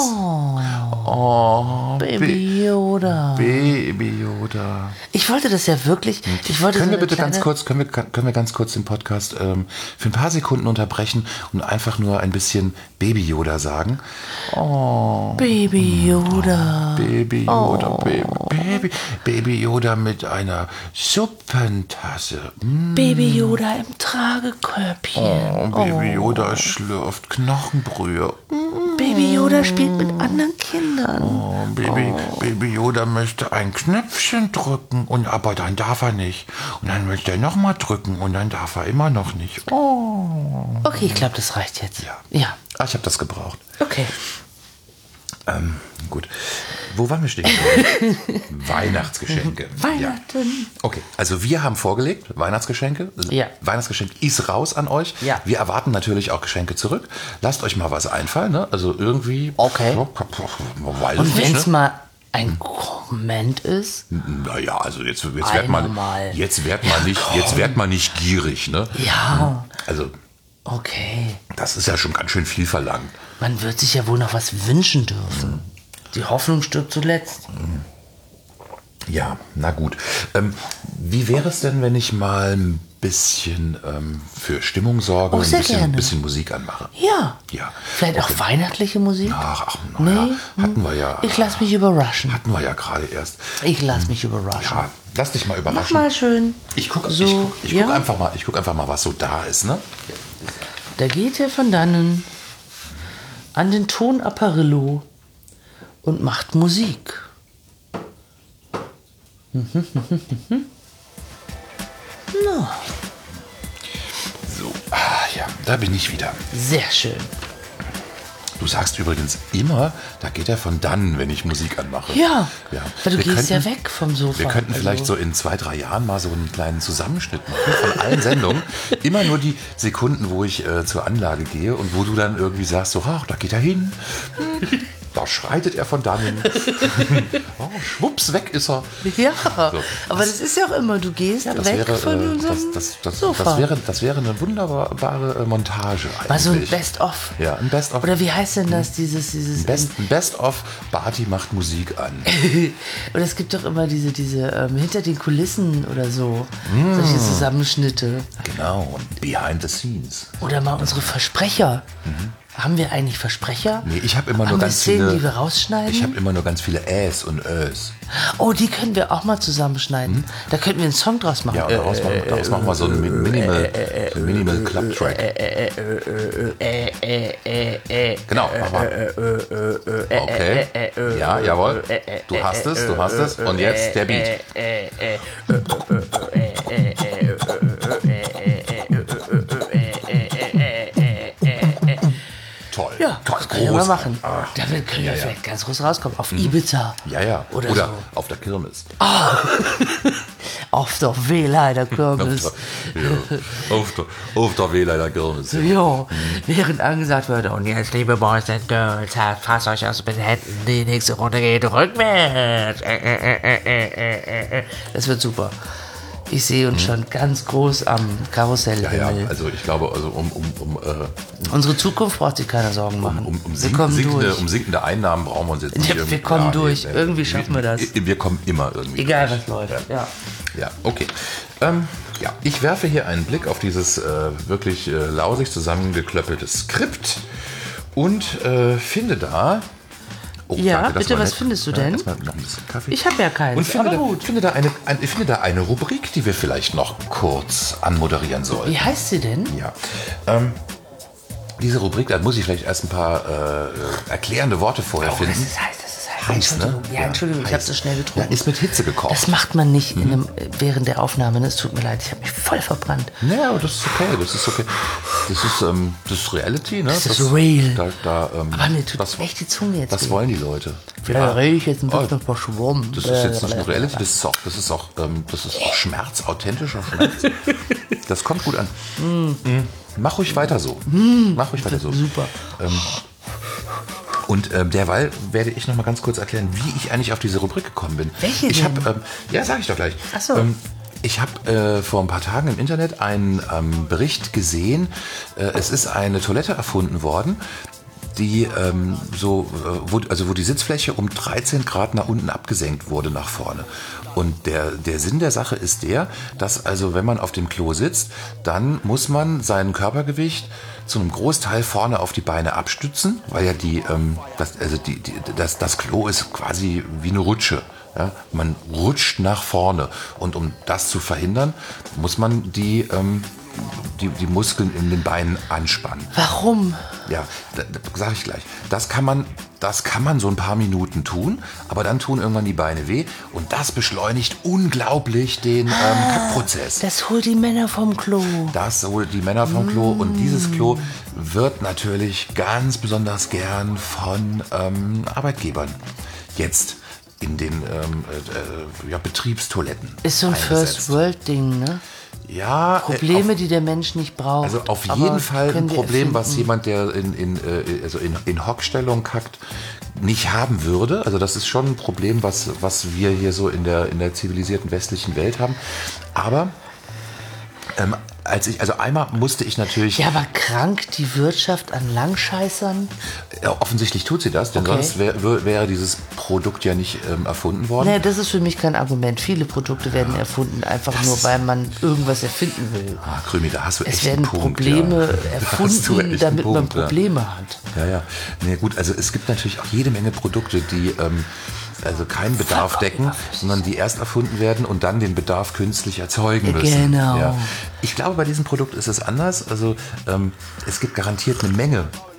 Baby Yoda. Baby Yoda. Ich wollte das ja wirklich. Können wir bitte ganz kurz den Podcast für ein paar Sekunden unterbrechen und einfach nur ein bisschen Baby Yoda sagen? Baby Yoda. Baby Yoda, Baby Yoda mit einer Suppentasse. Baby Yoda im Tragekörbchen. Baby Yoda schlürft Knochenbrühe. Baby Yoda spielt mit anderen Kindern. Baby Yoda möchte ein Knöpfchen drücken, aber dann darf er nicht. Und dann möchte er nochmal drücken und dann darf er immer noch nicht. Okay, ich glaube, das reicht jetzt. Ja. Ich habe das gebraucht. Okay. Gut. Wo waren wir stehen? Weihnachtsgeschenke. Weihnachten. Ja. Okay, also wir haben vorgelegt, Weihnachtsgeschenke. Ja. Weihnachtsgeschenk ist raus an euch. Ja. Wir erwarten natürlich auch Geschenke zurück. Lasst euch mal was einfallen, ne? Also irgendwie. Okay. Weiß Und wenn es ne? mal ein Komment ist? Naja, also jetzt werd mal nicht gierig, ne? Ja. Also, Okay. das ist ja schon ganz schön viel verlangt. Man wird sich ja wohl noch was wünschen dürfen. Die Hoffnung stirbt zuletzt. Ja, na gut. Wie wäre es denn, wenn ich mal ein bisschen für Stimmung sorge und sehr ein gerne. bisschen Musik anmache? Ja. Ja. Vielleicht auch weihnachtliche Musik? Ach, Nee? naja, hatten wir ja. Ich lass mich überraschen. Hatten wir ja gerade erst. Ich lass mich überraschen. Ja, lass dich mal Mach überraschen. mal schön. Ich guck so, ja? einfach mal, was so da ist, ne? Da geht er von dannen an den Tonapparillo und macht Musik. Na, So, ja, da bin ich wieder. sehr schön. Du sagst übrigens immer, da geht er von dann, wenn ich Musik anmache. Ja, Ja. weil du Wir gehst könnten- ja weg vom Sofa. Wir könnten vielleicht Also, so in 2-3 Jahren mal so einen kleinen Zusammenschnitt machen von allen Sendungen. Immer nur die Sekunden, wo ich zur Anlage gehe und wo du dann irgendwie sagst, so, ach, da geht er hin. Da schreitet er von dannen. Oh, schwupps, weg ist er. Ja, So. aber das ist ja auch immer, du gehst Das weg wäre, von unserem Sofa. das wäre eine wunderbare Montage eigentlich. Mal so ein Best-of. Ja, ein Best-of. Oder wie heißt denn das, dieses Ein Best-of, Barty macht Musik an. Oder es gibt doch immer diese hinter den Kulissen oder so, solche Zusammenschnitte. Genau, und Behind the Scenes. Oder mal unsere Versprecher. Haben wir eigentlich Versprecher? Nee, ich habe immer Haben nur wir ganz Szenen, viele. die wir rausschneiden? Ich habe immer nur ganz viele Äs und Ös. Oh, die können wir auch mal zusammenschneiden. Da könnten wir einen Song draus machen. Ja, und daraus machen wir so einen Minimal Club Track. Genau, okay. Ja, jawohl. Du hast es. Und jetzt der Beat. Toll. Ja, toll, das können wir mal groß. machen. Ach, Damit können wir ja. vielleicht ganz groß rauskommen. Auf Ibiza. Ja. Oder Oder so. auf der Kirmes. Auf der Wehleider Kürbis. Auf der Wehleider Kirmes. Ja, während angesagt wird, Und jetzt, liebe Boys and Girls, fasst euch aus mit Händen, die nächste Runde geht rückwärts. das wird super. Ich sehe uns schon ganz groß am Karussellhimmel. Ja, also ich glaube, also Unsere Zukunft braucht sich keiner Sorgen machen. Wir kommen sinkende, durch. sinkende Einnahmen brauchen wir uns jetzt nicht. Ja, wir kommen durch. nee, Irgendwie schaffen wir das. Wir kommen immer irgendwie. Egal, durch. was läuft. Ja. Ja, okay. Ja, ich werfe hier einen Blick auf dieses wirklich lausig zusammengeklöppelte Skript und finde da. Oh, Ja, danke, das bitte, war was nett. findest du denn? Erstmal noch ein bisschen Kaffee. Ich habe ja keinen. Und finde, aber da, gut. finde da eine Rubrik, die wir vielleicht noch kurz anmoderieren sollen. Wie heißt sie denn? Ja. Diese Rubrik, da muss ich vielleicht erst ein paar erklärende Worte vorher Das finden. ist heiß, das ist heiß. Heiß, ne? Entschuldigung. Ja, Entschuldigung, ich habe so schnell Ja, getrunken. ist mit Hitze gekocht. Das macht man nicht während der Aufnahme. Ne? Es tut mir leid, ich habe mich voll verbrannt. Naja, aber das ist okay. Das ist Reality, ne? Das ist real. Aber mir tut echt die Zunge jetzt Das weh. wollen die Leute. Vielleicht rede ich jetzt ein bisschen Oh, verschwommen. Das ist jetzt nicht nur Reality, das ist auch Schmerz, authentischer Schmerz. Das kommt gut an. Mach ruhig weiter so. Super. Und derweil werde ich noch mal ganz kurz erklären, wie ich eigentlich auf diese Rubrik gekommen bin. Welche Ich denn? habe, sage ich doch gleich. Ach so. Ich habe vor ein paar Tagen im Internet einen Bericht gesehen. Es ist eine Toilette erfunden worden, die wo die Sitzfläche um 13 Grad nach unten abgesenkt wurde nach vorne. Und der Sinn der Sache ist der, dass also wenn man auf dem Klo sitzt, dann muss man sein Körpergewicht zu einem Großteil vorne auf die Beine abstützen, weil ja das Klo ist quasi wie eine Rutsche. Ja? Man rutscht nach vorne und um das zu verhindern, muss man die Muskeln in den Beinen anspannen. Warum? Ja, sage ich gleich. Das kann man so ein paar Minuten tun, aber dann tun irgendwann die Beine weh und das beschleunigt unglaublich den Kackprozess. Das holt die Männer vom Klo. Das holt die Männer vom Klo und dieses Klo wird natürlich ganz besonders gern von Arbeitgebern jetzt in den Betriebstoiletten Ist so ein eingesetzt. First-World-Ding, ne? Ja, Probleme, die der Mensch nicht braucht. also auf aber jeden Fall ein können wir Problem, was erfinden. jemand, der in Hockstellung kackt, nicht haben würde. Also das ist schon ein Problem, was wir hier so in der zivilisierten westlichen Welt haben. Aber einmal musste ich natürlich... Ja, aber krankt die Wirtschaft an Langscheißern? Ja, offensichtlich tut sie das, denn Okay. sonst wäre dieses Produkt ja nicht erfunden worden. Nee, das ist für mich kein Argument. Viele Produkte werden erfunden, einfach nur, weil man irgendwas erfinden will. Ah, Krümi, da hast du echt Es werden einen Punkt. Probleme ja. Da hast du erfunden, echt damit einen man Punkt, ja. Probleme hat. Ja. Nee, gut, also es gibt natürlich auch jede Menge Produkte, die also keinen Bedarf decken, sondern die erst erfunden werden und dann den Bedarf künstlich erzeugen müssen. Genau. Ja. Ich glaube, bei diesem Produkt ist es anders. Also es gibt garantiert eine Menge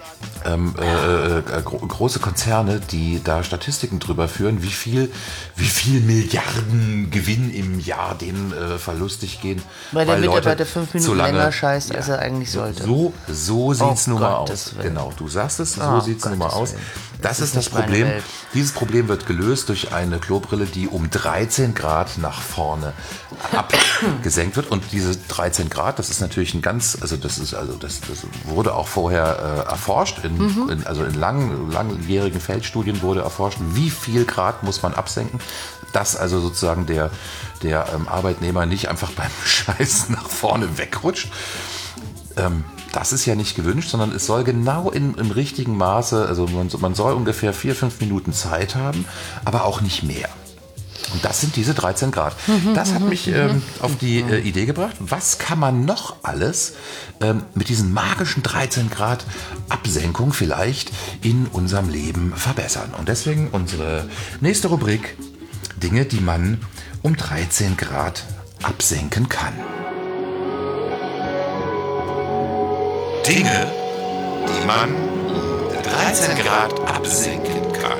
große Konzerne, die da Statistiken drüber führen, wie viel Milliarden Gewinn im Jahr denen verlustig gehen. Weil der Leute Mitarbeiter 5 Minuten zu lange- länger scheißt, als er eigentlich sollte. So sieht's nun mal aus. Gottes Willen. Genau, du sagst es, so Oh, sieht's nun mal Gottes aus. Willen. Das ist das nicht meine Problem. Welt. Dieses Problem wird gelöst durch eine Klobrille, die um 13 Grad nach vorne abgesenkt wird. Und diese 13 Grad, das ist natürlich das wurde auch vorher erforscht. In langjährigen Feldstudien wurde erforscht, wie viel Grad muss man absenken, dass also sozusagen der Arbeitnehmer nicht einfach beim Scheißen nach vorne wegrutscht. Das ist ja nicht gewünscht, sondern es soll genau im richtigen Maße, also man soll ungefähr 4-5 Minuten Zeit haben, aber auch nicht mehr. Und das sind diese 13 Grad. Das hat mich auf die Idee gebracht, was kann man noch alles mit diesen magischen 13 Grad Absenkung vielleicht in unserem Leben verbessern. Und deswegen unsere nächste Rubrik, Dinge, die man um 13 Grad absenken kann. Dinge, die man um 13 Grad absenken kann.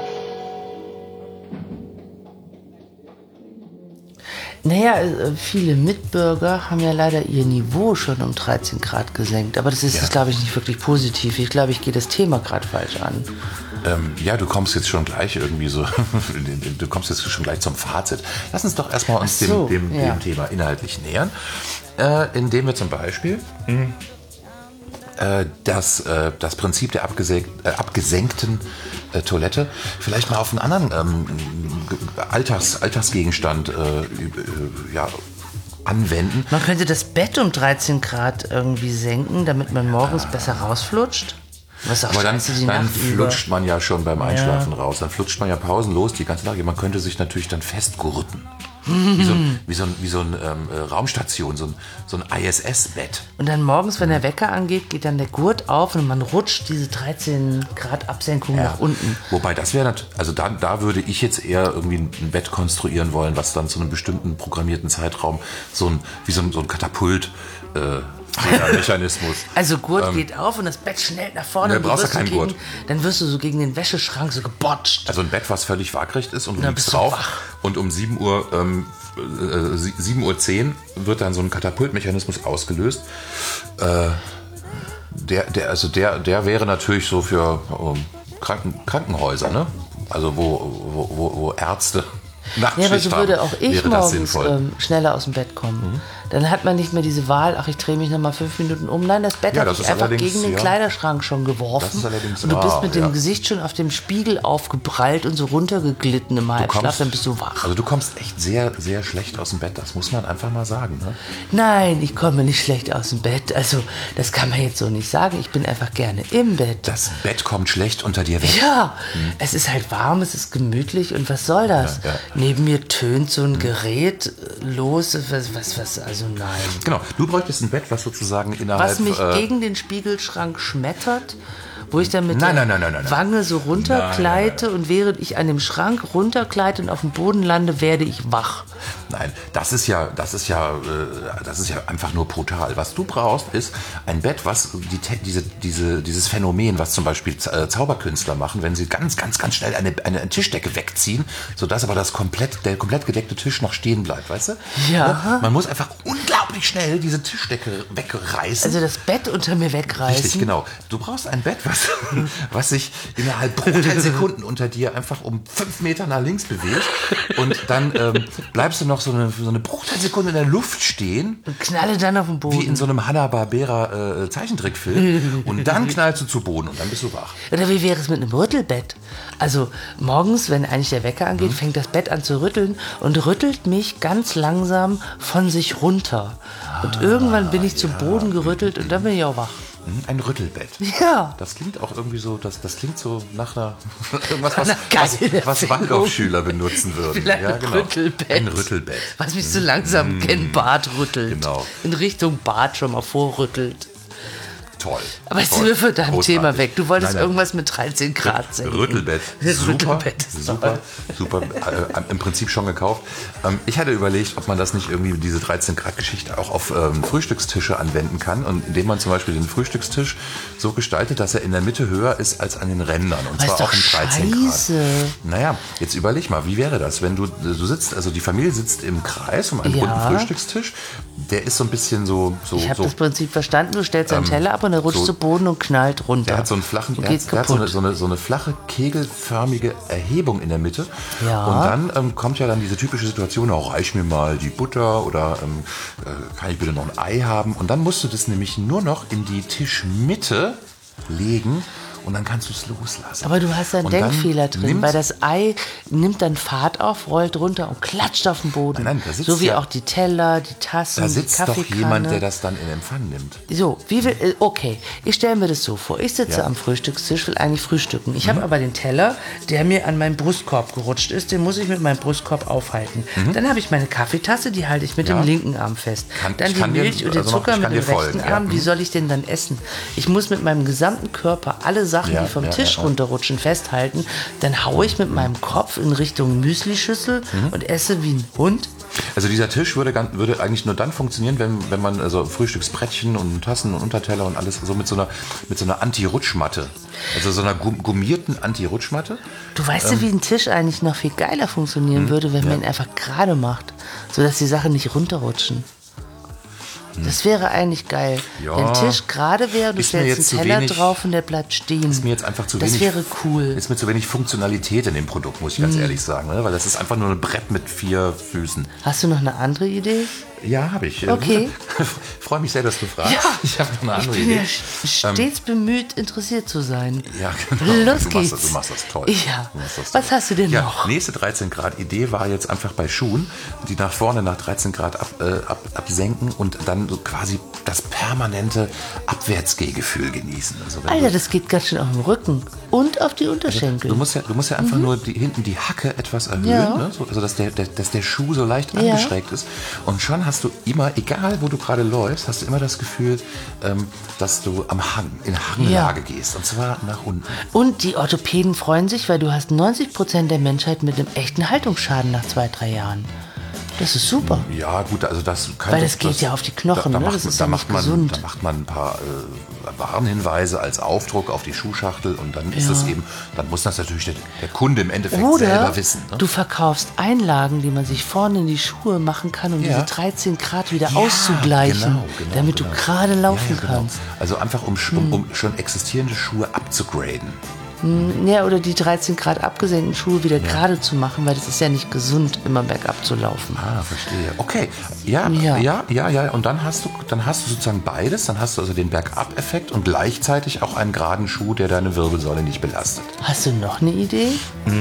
Naja, viele Mitbürger haben ja leider ihr Niveau schon um 13 Grad gesenkt. Aber das ist, glaube ich, nicht wirklich positiv. Ich glaube, ich gehe das Thema gerade falsch an. Ja, du kommst jetzt schon gleich irgendwie so, du kommst jetzt schon gleich zum Fazit. Lass uns doch erstmal uns dem Thema inhaltlich nähern, indem wir zum Beispiel das Prinzip der abgesenkten Toilette vielleicht mal auf einen anderen Alltagsgegenstand anwenden. Man könnte das Bett um 13 Grad irgendwie senken, damit man morgens besser rausflutscht. Was auch Aber dann scheiße die Nacht flutscht über. man ja schon beim Einschlafen raus. Dann flutscht man ja pausenlos die ganze Nacht. Man könnte sich natürlich dann festgurten. Wie so ein Raumstation, so ein ISS-Bett. Und dann morgens, wenn der Wecker angeht, geht dann der Gurt auf und man rutscht diese 13 Grad Absenkung nach unten. Wobei das wäre, also da würde ich jetzt eher irgendwie ein Bett konstruieren wollen, was dann zu einem bestimmten programmierten Zeitraum wie so ein Katapult Mechanismus. Also Gurt geht auf und das Bett schnell nach vorne. Ne, und du brauchst wirst ja keinen Gurt. Dann wirst du so gegen den Wäscheschrank so gebotscht. Also ein Bett, was völlig waagrecht ist und du Na, liegst bist du drauf wach. und um 7:10 Uhr wird dann so ein Katapultmechanismus ausgelöst. Der wäre natürlich so für Krankenhäuser, ne? Also wo Ärzte Nachtschicht Ja, aber so würde auch ich wäre das morgens sinnvoll. schneller aus dem Bett kommen. Dann hat man nicht mehr diese Wahl, ach, ich drehe mich noch mal 5 Minuten um. Nein, das Bett Ja, habe das ich ist einfach allerdings, gegen den ja. Kleiderschrank schon geworfen. Das ist allerdings und du bist wahr, mit dem ja. Gesicht schon auf dem Spiegel aufgeprallt und so runtergeglitten im Halbschlaf, dann bist du wach. Also du kommst echt sehr, sehr schlecht aus dem Bett, das muss man einfach mal sagen. Ne? Nein, ich komme nicht schlecht aus dem Bett. Also, das kann man jetzt so nicht sagen. Ich bin einfach gerne im Bett. Das Bett kommt schlecht unter dir weg. Ja, es ist halt warm, es ist gemütlich und was soll das? Ja, ja. Neben mir tönt so ein Gerät los, also nein. Genau, du bräuchtest ein Bett, was sozusagen innerhalb... Was mich gegen den Spiegelschrank schmettert, wo ich dann mit Nein, der nein, nein, nein, nein. Wange so runtergleite und während ich an dem Schrank runtergleite und auf dem Boden lande, werde ich wach. Nein, das ist ja einfach nur brutal. Was du brauchst, ist ein Bett, was dieses Phänomen, was zum Beispiel Zauberkünstler machen, wenn sie ganz, ganz, ganz schnell eine Tischdecke wegziehen, sodass aber der komplett gedeckte Tisch noch stehen bleibt, weißt du? Ja. Man muss einfach unglaublich schnell diese Tischdecke wegreißen. Also das Bett unter mir wegreißen. Richtig, genau. Du brauchst ein Bett, was sich innerhalb Bruchteinsekunden unter dir einfach um 5 Meter nach links bewegt und dann bleibst du noch so eine Bruchteilsekunde in der Luft stehen. Und knalle dann auf den Boden. Wie in so einem Hanna-Barbera Zeichentrickfilm. Und dann knallst du zu Boden und dann bist du wach. Oder wie wäre es mit einem Rüttelbett? Also morgens, wenn eigentlich der Wecker angeht, fängt das Bett an zu rütteln und rüttelt mich ganz langsam von sich runter. Und irgendwann bin ich zu Boden gerüttelt und dann bin ich auch wach. Ein Rüttelbett. Ja. Das klingt auch irgendwie so, das klingt so nach irgendwas, Nach einer geilen was Waldorfschüler benutzen würden. Vielleicht ein Rüttelbett. Ein Rüttelbett. Was mich so langsam gen Bad rüttelt. Genau. In Richtung Bad schon mal vorrüttelt. Toll. Aber jetzt Toll. sind wir von deinem Großartig. Thema weg. Du wolltest Nein. irgendwas mit 13 Grad senken. Rüttelbett. Super, Rüttelbett ist super. Im Prinzip schon gekauft. Ich hatte überlegt, ob man das nicht irgendwie diese 13 Grad Geschichte auch auf Frühstückstische anwenden kann. Und indem man zum Beispiel den Frühstückstisch so gestaltet, dass er in der Mitte höher ist als an den Rändern. Und Das zwar ist auch doch in 13 scheiße. Grad. Naja, jetzt überleg mal, wie wäre das, wenn du sitzt, also die Familie sitzt im Kreis um einen Ja. runden Frühstückstisch. Der ist so ein bisschen so Ich habe das Prinzip verstanden. Du stellst einen Teller ab und er rutscht so- zu Boden und knallt runter. Der hat so einen flachen, und der geht hat so kaputt. eine flache, kegelförmige Erhebung in der Mitte. Ja. Und dann kommt ja dann diese typische Situation, auch reich mir mal die Butter oder kann ich bitte noch ein Ei haben? Und dann musst du das nämlich nur noch in die Tischmitte legen und dann kannst du es loslassen. Aber du hast da einen Und dann Denkfehler drin, nimmt- weil das Ei nimmt dann Fahrt auf, rollt runter und klatscht auf den Boden. Nein, da sitzt so wie ja- auch die Teller, die Tassen, Da die sitzt doch Kaffeekanne. jemand, der das dann in Empfang nimmt. So, okay, ich stelle mir das so vor. Ich sitze Ja. am Frühstückstisch, will eigentlich frühstücken. Ich habe aber den Teller, der mir an meinen Brustkorb gerutscht ist, den muss ich mit meinem Brustkorb aufhalten. Dann habe ich meine Kaffeetasse, die halte ich mit Ja. dem linken Arm fest. Dann ich die kann dir- Milch und den also noch- Zucker ich mit kann dem dir folgen, rechten ja. Arm. Wie soll ich denn dann essen? Ich muss mit meinem gesamten Körper alle Sachen, Ja, die vom ja, Tisch ja. runterrutschen, festhalten. Dann haue ich mit meinem Kopf in Richtung Müslischüssel und esse wie ein Hund. Also dieser Tisch würde eigentlich nur dann funktionieren, wenn man also Frühstücksbrettchen und Tassen und Unterteller und alles so mit so einer Anti-Rutschmatte, also so einer gummierten Anti-Rutschmatte. Du weißt ja, wie ein Tisch eigentlich noch viel geiler funktionieren würde, wenn man ihn einfach gerade macht, sodass die Sachen nicht runterrutschen. Das wäre eigentlich geil. Ja. Wenn ein Tisch gerade wäre, du Ist mir stellst jetzt einen zu Teller wenig- drauf und der bleibt stehen. Ist mir jetzt einfach zu das wenig. wäre cool. Ist mir zu wenig Funktionalität in dem Produkt, muss ich ganz ehrlich sagen, ne? Weil das ist einfach nur ein Brett mit 4 Füßen. Hast du noch eine andere Idee? Ja, habe ich. Okay. Freue mich sehr, dass du fragst. Ja. Ich habe noch eine Ich andere bin Idee. ja stets bemüht, interessiert zu sein. Ja, genau. Los Du geht's. machst das toll. Ja. Du machst das Was toll. hast du denn Ja, noch? nächste 13 Grad Idee war jetzt einfach bei Schuhen, die nach vorne nach 13 Grad absenken und dann so quasi das permanente Abwärtsgehgefühl genießen. Also wenn Alter, das geht ganz schön auf den Rücken und auf die Unterschenkel. Du musst ja einfach nur hinten die Hacke etwas erhöhen, Ja. ne? So, also dass der Schuh so leicht angeschrägt ist. Und schon hast du immer, egal wo du gerade läufst, hast du immer das Gefühl, dass du in Hanglage gehst. Und zwar nach unten. Und die Orthopäden freuen sich, weil du hast 90% der Menschheit mit einem echten Haltungsschaden nach 2-3 Jahren. Das ist super. Ja, gut, also das kann. Weil das geht ja auf die Knochen, da ne? macht, Das ist da ja macht nicht man, gesund. Da macht man ein paar Warnhinweise als Aufdruck auf die Schuhschachtel und dann ist Ja. es eben, dann muss das natürlich der Kunde im Endeffekt Oder selber wissen. Ne? du verkaufst Einlagen, die man sich vorne in die Schuhe machen kann, um Ja. diese 13 Grad wieder Ja, auszugleichen, genau, damit genau. du gerade laufen Ja, genau. kannst. Also einfach um schon existierende Schuhe abzugraden. Ja, oder die 13 Grad abgesenkten Schuhe wieder gerade zu machen, weil das ist ja nicht gesund, immer bergab zu laufen. Ah, verstehe. Okay. Ja. Und dann hast du sozusagen beides. Dann hast du also den Bergab-Effekt und gleichzeitig auch einen geraden Schuh, der deine Wirbelsäule nicht belastet. Hast du noch eine Idee?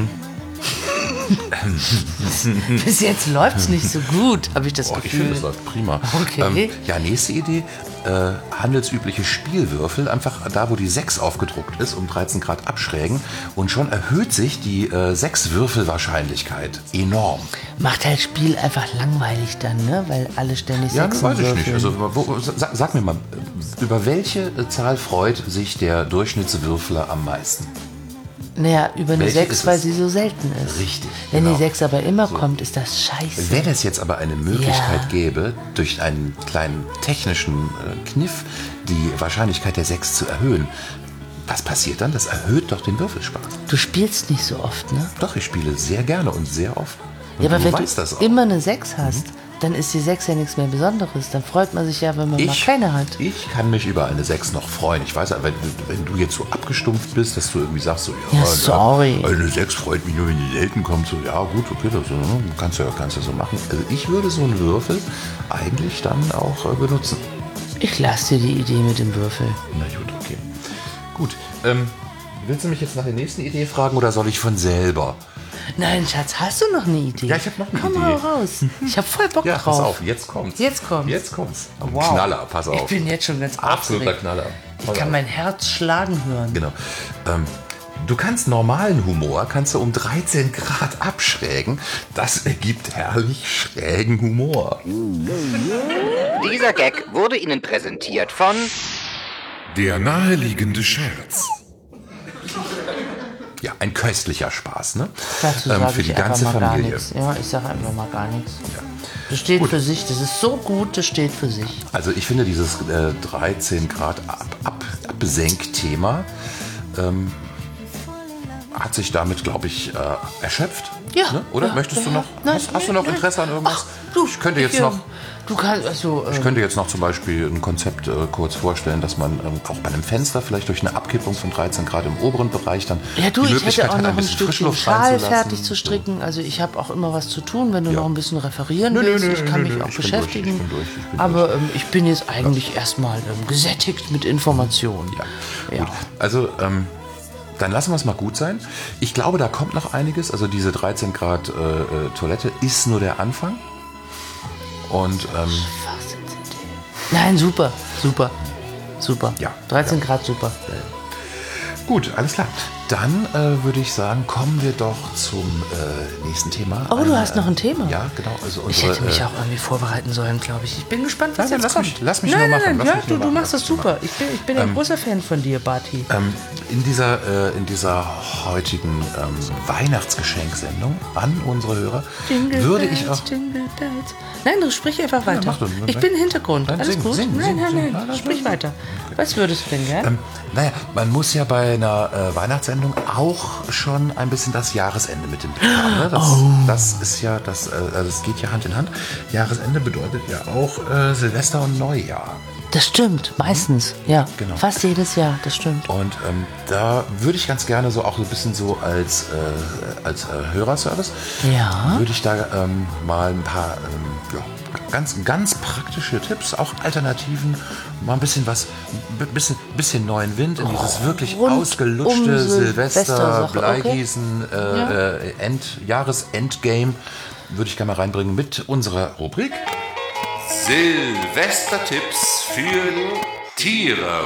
Bis jetzt läuft es nicht so gut, habe ich das Ich Gefühl. finde, das läuft prima. Okay. Nächste Idee. Handelsübliche Spielwürfel, einfach da, wo die 6 aufgedruckt ist, um 13 Grad abschrägen. Und schon erhöht sich die 6-Würfel-Wahrscheinlichkeit enorm. Macht halt Spiel einfach langweilig dann, ne? Weil alle ständig Ja, das Sechsen weiß ich nicht. würfeln. Also, sag mir mal, über welche Zahl freut sich der Durchschnittswürfler am meisten? Naja, über eine Welche 6, ist weil es? sie so selten ist. Richtig, Wenn genau. die 6 aber immer kommt, ist das scheiße. Wenn es jetzt aber eine Möglichkeit Ja. gäbe, durch einen kleinen technischen Kniff die Wahrscheinlichkeit der 6 zu erhöhen, was passiert dann? Das erhöht doch den Würfelspaß. Du spielst nicht so oft, ne? Doch, ich spiele sehr gerne und sehr oft. Und Ja, aber wenn weißt du das auch. immer eine 6 hast, dann ist die 6 ja nichts mehr Besonderes. Dann freut man sich ja, wenn man mal keine hat. Ich kann mich über eine 6 noch freuen. Ich weiß, wenn du jetzt so abgestumpft bist, dass du irgendwie sagst, so, Ja, sorry. Eine 6 freut mich nur, wenn die selten kommt. So, ja, gut, okay, das kannst du ja so machen. Also ich würde so einen Würfel eigentlich dann auch benutzen. Ich lasse dir die Idee mit dem Würfel. Na gut, okay. Gut, willst du mich jetzt nach der nächsten Idee fragen oder soll ich von selber? Nein, Schatz, hast du noch eine Idee? Ja, ich hab noch eine Komm Idee. mal raus. Ich hab voll Bock Ja, drauf. pass auf, jetzt kommt's. Jetzt kommt's. Jetzt kommt's. Ein Wow. Knaller, pass auf. Ich bin jetzt schon ganz Absoluter aufgeregt. Knaller. Ich Pass kann auf. mein Herz schlagen hören. Genau. Du kannst normalen Humor um 13 Grad abschrägen. Das ergibt herrlich schrägen Humor. Dieser Gag wurde Ihnen präsentiert von Der naheliegende Scherz. Ja, ein köstlicher Spaß, ne? Dazu sage für ich die ganze einfach mal gar Familie. nichts. Ja, ich sage einfach mal gar nichts. Das steht für sich. Das ist so gut, das steht für sich. Also ich finde dieses 13 Grad Absenkthema hat sich damit, glaube ich, erschöpft. Ja. Ne? Oder ja, möchtest du ja. noch? Nein, Hast du noch nein. Interesse an irgendwas? Ach, du, ich könnte jetzt noch. Du kannst also. Ich könnte jetzt noch zum Beispiel ein Konzept kurz vorstellen, dass man auch bei einem Fenster vielleicht durch eine Abkippung von 13 Grad im oberen Bereich dann Ja, du, die ich Möglichkeit hätte auch hat, noch ein bisschen Stückchen Frischluft Schal reinzulassen. fertig zu stricken. Also ich habe auch immer was zu tun, wenn du noch ein bisschen referieren Nö, willst. nö, Ich kann nö, mich nö, auch ich bin beschäftigen. durch, ich bin durch, ich bin Aber ich bin jetzt eigentlich erstmal gesättigt mit Informationen. Ja. Gut. Also dann lassen wir es mal gut sein. Ich glaube, da kommt noch einiges. Also diese 13 Grad Toilette ist nur der Anfang. Und Nein, super, super, super. Ja, 13 Grad, super. gut, alles klar. Dann würde ich sagen, kommen wir doch zum nächsten Thema. Oh, du hast noch ein Thema? Ja, genau. Also Ich unsere, hätte mich auch irgendwie vorbereiten sollen, glaube ich. Ich bin gespannt, was Nein, jetzt lass kommt. mich- lass mich nein, nur nein, machen, Nein, lass ja, mich nur du machen, machst lass das mich super. Ich bin ein großer Fan von dir, Barty. in dieser heutigen Weihnachtsgeschenksendung an unsere Hörer würde ich auch. Jingle Bells. Nein, du sprich einfach weiter. mach du. Ich bin im Hintergrund. Nein, Alles sing, gut? sing, nein, sing, nein, sing. nein. Nein, Sprich nein. weiter. Was würdest du denn gern? Naja, man muss ja bei einer Weihnachtssendung auch schon ein bisschen das Jahresende mit dem Blick haben. Ne? Das ist ja, das geht ja Hand in Hand. Jahresende bedeutet ja auch Silvester und Neujahr. Das stimmt, meistens. Ja, Genau. fast jedes Jahr, das stimmt. Und da würde ich ganz gerne so auch ein bisschen so als Hörerservice, Ja. würde ich da mal ein paar ganz praktische Tipps, auch Alternativen, mal ein bisschen bisschen neuen Wind in dieses wirklich Rund ausgelutschte um Silvester, Silvestersache, okay. Bleigießen, Jahresendgame, würde ich gerne mal reinbringen mit unserer Rubrik Silvestertipps für Tiere.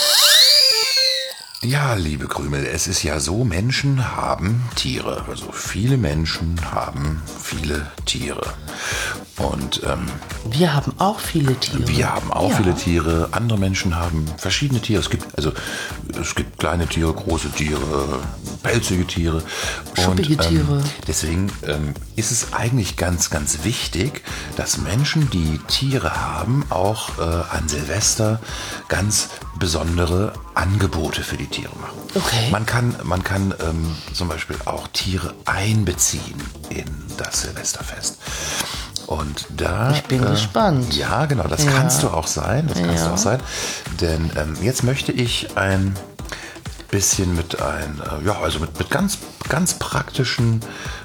Ja, liebe Krümel, es ist ja so, Menschen haben Tiere. Also viele Menschen haben viele Tiere. Und Wir haben auch viele Tiere. wir haben auch viele Tiere. Andere Menschen haben verschiedene Tiere. Es gibt kleine Tiere, große Tiere, pelzige Tiere. Schuppige Tiere. Deswegen ist es eigentlich ganz wichtig, dass Menschen, die Tiere haben, auch an Silvester ganz besondere Angebote für die Tiere machen. Okay. Man kann zum Beispiel auch Tiere einbeziehen in das Silvesterfest. Und da... Ich bin gespannt. Ja, genau, das kannst du auch sein. Das kannst du auch sein. Denn jetzt möchte ich bisschen mit mit ganz praktischen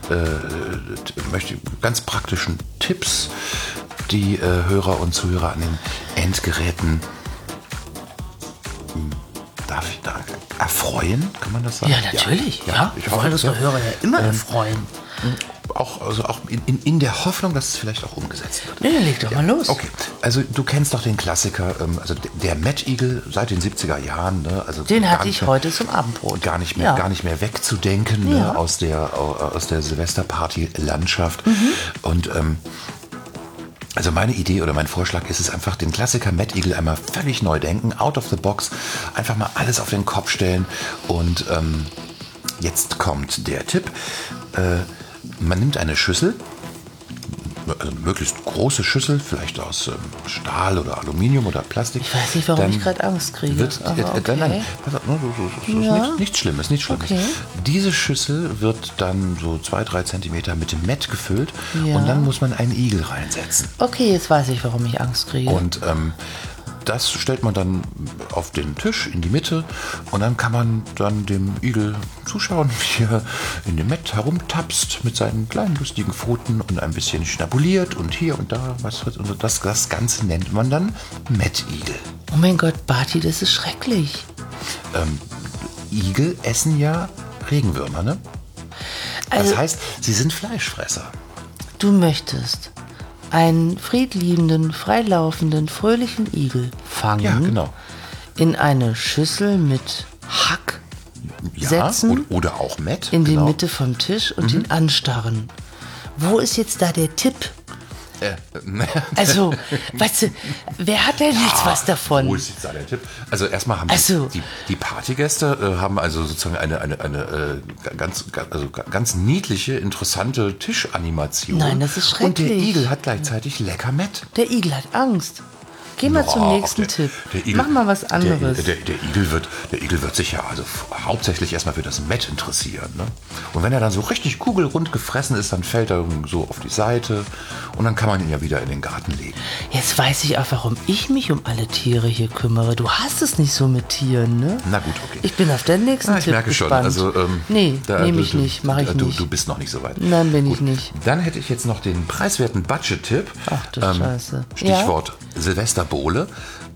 ganz praktischen Tipps die Hörer und Zuhörer an den Endgeräten erfreuen, kann man das sagen? Ja, natürlich. Ja, ich wir wollen unsere Hörer ja immer erfreuen. Auch in der Hoffnung, dass es vielleicht auch umgesetzt wird. Nee, leg doch mal los. Okay, also du kennst doch den Klassiker, also der Mad Eagle seit den 70er Jahren. Ne? Also Den hatte ich heute zum Abendbrot. Gar nicht mehr wegzudenken, Ja. ne? aus der Silvesterparty-Landschaft. Und also meine Idee oder mein Vorschlag ist es einfach, den Klassiker Mad Eagle einmal völlig neu denken, out of the box, einfach mal alles auf den Kopf stellen. Und jetzt kommt der Tipp. Man nimmt eine Schüssel, also eine möglichst große Schüssel, vielleicht aus Stahl oder Aluminium oder Plastik. Ich weiß nicht, warum ich gerade Angst kriege. Nein, pass auf, nichts Schlimmes. Okay. Diese Schüssel wird dann so 2-3 Zentimeter mit dem Mett gefüllt Ja. und dann muss man einen Igel reinsetzen. Okay, jetzt weiß ich, warum ich Angst kriege. Und das stellt man dann auf den Tisch in die Mitte und dann kann man dann dem Igel zuschauen, wie er in dem Mett herumtapst mit seinen kleinen lustigen Pfoten und ein bisschen schnabuliert und hier und da und das Ganze nennt man dann Mettigel. Oh mein Gott, Barty, das ist schrecklich. Igel essen ja Regenwürmer, ne? Also- Das heißt, sie sind Fleischfresser. Du möchtest einen friedliebenden, freilaufenden, fröhlichen Igel fangen, Ja, genau. in eine Schüssel mit Hack Ja, setzen, oder auch Mett. in die genau. Mitte vom Tisch und ihn anstarren. Wo ist jetzt da der Tipp? Also, weißt du, wer hat denn jetzt was davon? Wo ist jetzt da der Tipp? Also erstmal haben Also- die Partygäste haben also sozusagen eine ganz niedliche, interessante Tischanimation. Nein, das ist Und der schrecklich. Igel hat gleichzeitig lecker Mett. Der Igel hat Angst. Geh mal zum nächsten Tipp. Der Mach mal was anderes. Der Igel wird sich ja also hauptsächlich erstmal für das Mett interessieren. Ne? Und wenn er dann so richtig kugelrund gefressen ist, dann fällt er so auf die Seite und dann kann man ihn ja wieder in den Garten legen. Jetzt weiß ich auch, warum ich mich um alle Tiere hier kümmere. Du hast es nicht so mit Tieren, ne? Na gut, okay. Ich bin auf den nächsten Ich Tipp merke schon. gespannt. Also, nee, nehme ich nicht, mache ich nicht. Du bist noch nicht so weit. Nein, bin ich nicht. Dann hätte ich jetzt noch den preiswerten Budget-Tipp. Ach du Scheiße. Stichwort Silvesterbohle.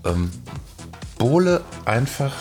Bohle einfach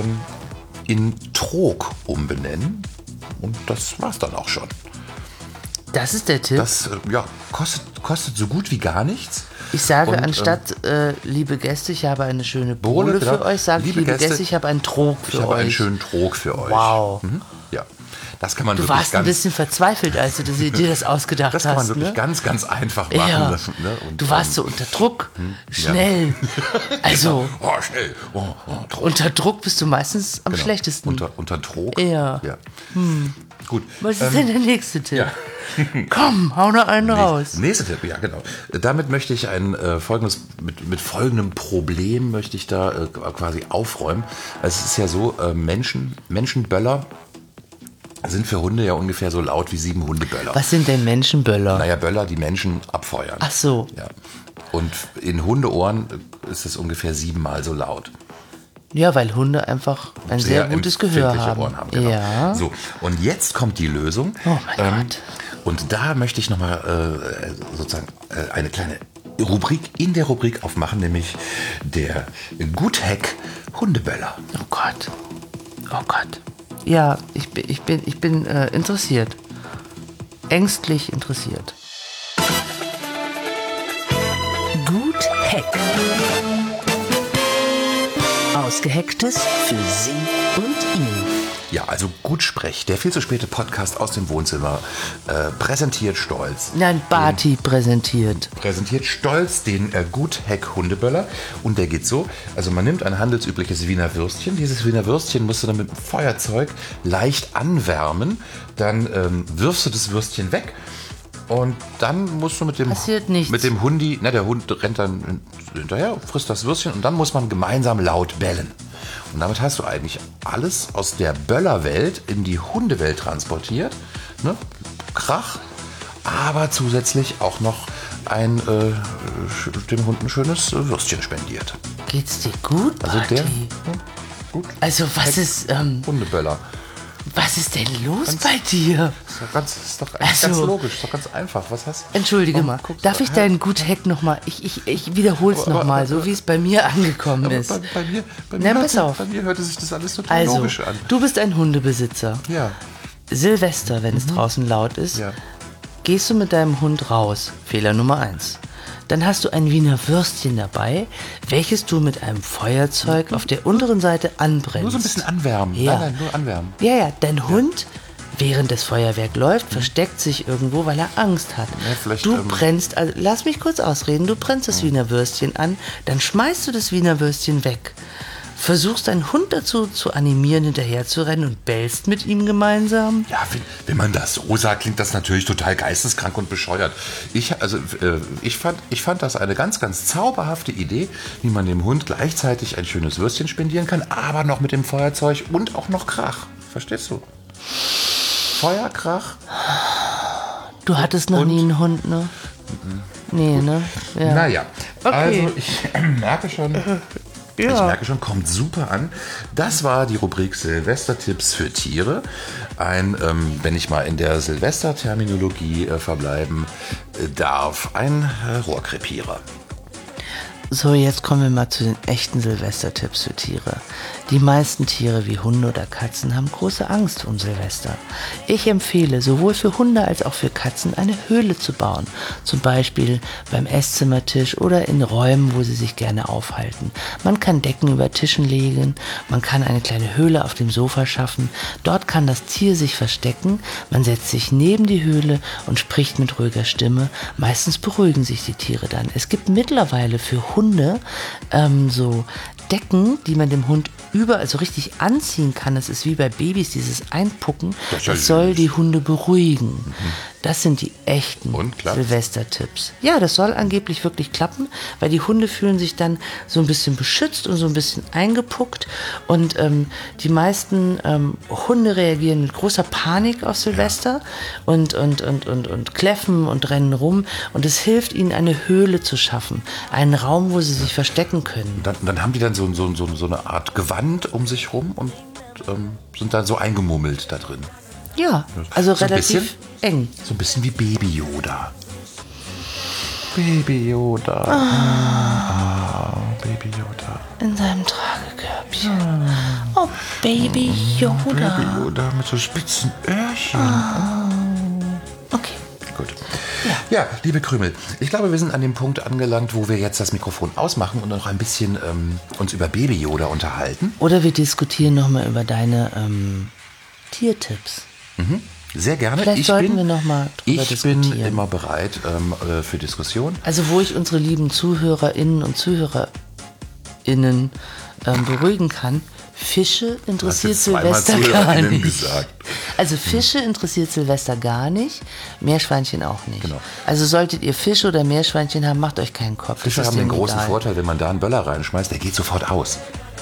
in Trog umbenennen. Und das war's dann auch schon. Das ist der Tipp. Das kostet so gut wie gar nichts. Ich sage, Und, anstatt, liebe Gäste, ich habe eine schöne Bohle genau. für euch, sage ich, liebe Gäste, ich habe einen Trog für Ich habe euch. einen schönen Trog für euch. Wow. Ja, das kann man Du wirklich warst ein bisschen verzweifelt, als du dir das ausgedacht das kann man hast. wirklich Ne? ganz einfach machen. Ja. Das, ne? Und, Du warst so unter Druck, schnell. Also, schnell. Druck. unter Druck bist du meistens am Genau. schlechtesten. Unter Trog. Ja. Gut. Was ist denn der nächste Tipp? Komm, hau noch einen raus. Nächster Tipp, ja genau. Damit möchte ich mit folgendem Problem möchte ich da quasi aufräumen. Es ist ja so, Menschenböller sind für Hunde ja ungefähr so laut wie 7 Hundeböller. Was sind denn Menschenböller? Naja, Böller, die Menschen abfeuern. Ach so. Ja. Und in Hundeohren ist es ungefähr 7-mal so laut. Ja, weil Hunde einfach ein sehr gutes Gehör empfindliche haben. Ohren haben genau. Ja. So, und jetzt kommt die Lösung. Oh mein Gott. Und da möchte ich nochmal sozusagen eine kleine Rubrik in der Rubrik aufmachen, nämlich der Guthack Hundeböller. Oh Gott. Oh Gott. Ja, ich bin interessiert. Ängstlich interessiert. Gut Hack. Ausgehacktes für Sie und ihn. Ja, also Gutsprech, der viel zu späte Podcast aus dem Wohnzimmer, präsentiert stolz. Nein, Barty präsentiert. Präsentiert stolz den Guthack Hundeböller und der geht so, also man nimmt ein handelsübliches Wiener Würstchen, dieses Wiener Würstchen musst du dann mit dem Feuerzeug leicht anwärmen, dann wirfst du das Würstchen weg und dann musst du mit dem Hundi, der Hund rennt dann hinterher, frisst das Würstchen und dann muss man gemeinsam laut bellen. Und damit hast du eigentlich alles aus der Böllerwelt in die Hundewelt transportiert. Ne? Krach, aber zusätzlich auch noch dem Hund ein schönes Würstchen spendiert. Geht's dir gut, Also Barty? Gut. Also was ist Hundeböller. was ist denn los bei dir? Ist doch eigentlich ganz logisch, ist doch ganz einfach. Was hast du? Entschuldige mal, darf ich deinen Gut-Hack nochmal, ich wiederhole es nochmal, so wie es bei mir angekommen ist. Bei mir Bei mir hörte sich das alles total Also, logisch an. du bist ein Hundebesitzer. Ja. Silvester, wenn es draußen laut ist, Ja. gehst du mit deinem Hund raus. Fehler Nummer 1. Dann hast du ein Wiener Würstchen dabei, welches du mit einem Feuerzeug auf der unteren Seite anbrennst. Nur so ein bisschen anwärmen. Ja. Nein, nur anwärmen. Ja, dein Hund, während das Feuerwerk läuft, versteckt sich irgendwo, weil er Angst hat. Ja, vielleicht, Du brennst, also lass mich kurz ausreden, du brennst das Wiener Würstchen an, dann schmeißt du das Wiener Würstchen weg. Versuchst deinen Hund dazu zu animieren, hinterher zu rennen und bellst mit ihm gemeinsam. Ja, wenn man das so sagt, klingt das natürlich total geisteskrank und bescheuert. Ich fand das eine ganz, ganz zauberhafte Idee, wie man dem Hund gleichzeitig ein schönes Würstchen spendieren kann, aber noch mit dem Feuerzeug und auch noch Krach. Verstehst du? Feuer, Krach. Du hattest noch nie einen Hund, ne? Nee, ne? Ja. Naja, Okay. also ich merke schon... Ich merke schon, kommt super an. Das war die Rubrik Silvestertipps für Tiere. Wenn ich mal in der Silvesterterminologie verbleiben darf, ein Rohrkrepierer. So, jetzt kommen wir mal zu den echten Silvestertipps für Tiere. Die meisten Tiere wie Hunde oder Katzen haben große Angst um Silvester. Ich empfehle sowohl für Hunde als auch für Katzen eine Höhle zu bauen. Zum Beispiel beim Esszimmertisch oder in Räumen, wo sie sich gerne aufhalten. Man kann Decken über Tischen legen, man kann eine kleine Höhle auf dem Sofa schaffen. Dort kann das Tier sich verstecken. Man setzt sich neben die Höhle und spricht mit ruhiger Stimme. Meistens beruhigen sich die Tiere dann. Es gibt mittlerweile für Hunde so Decken, die man dem Hund also richtig anziehen kann. Das ist wie bei Babys, dieses Einpucken. Das soll die Hunde beruhigen. Das sind die echten Silvestertipps. Ja, das soll angeblich wirklich klappen, weil die Hunde fühlen sich dann so ein bisschen beschützt und so ein bisschen eingepuckt. Und die meisten Hunde reagieren mit großer Panik auf Silvester und kläffen und rennen rum. Und es hilft ihnen, eine Höhle zu schaffen. Einen Raum, wo sie sich verstecken können. Dann haben die dann so eine Art Gewand um sich rum und sind dann so eingemummelt da drin. Ja, also so relativ eng. So ein bisschen wie Baby Yoda. Baby Yoda. Baby Yoda. In seinem Tragekörbchen. Oh, Baby Yoda. Baby Yoda mit so spitzen Öhrchen. Okay. Gut. Ja, liebe Krümel, ich glaube, wir sind an dem Punkt angelangt, wo wir jetzt das Mikrofon ausmachen und noch ein bisschen uns über Baby Yoda unterhalten. Oder wir diskutieren nochmal über deine Tiertipps. Sehr gerne. Vielleicht sollten wir nochmal drüber diskutieren. Ich bin immer bereit für Diskussion. Also wo ich unsere lieben Zuhörerinnen und ZuhörerInnen beruhigen kann, Fische interessiert Silvester gar nicht. Gesagt. Also Fische interessiert Silvester gar nicht, Meerschweinchen auch nicht. Genau. Also solltet ihr Fische oder Meerschweinchen haben, macht euch keinen Kopf. Fische haben den großen Vorteil, wenn man da einen Böller reinschmeißt, der geht sofort aus.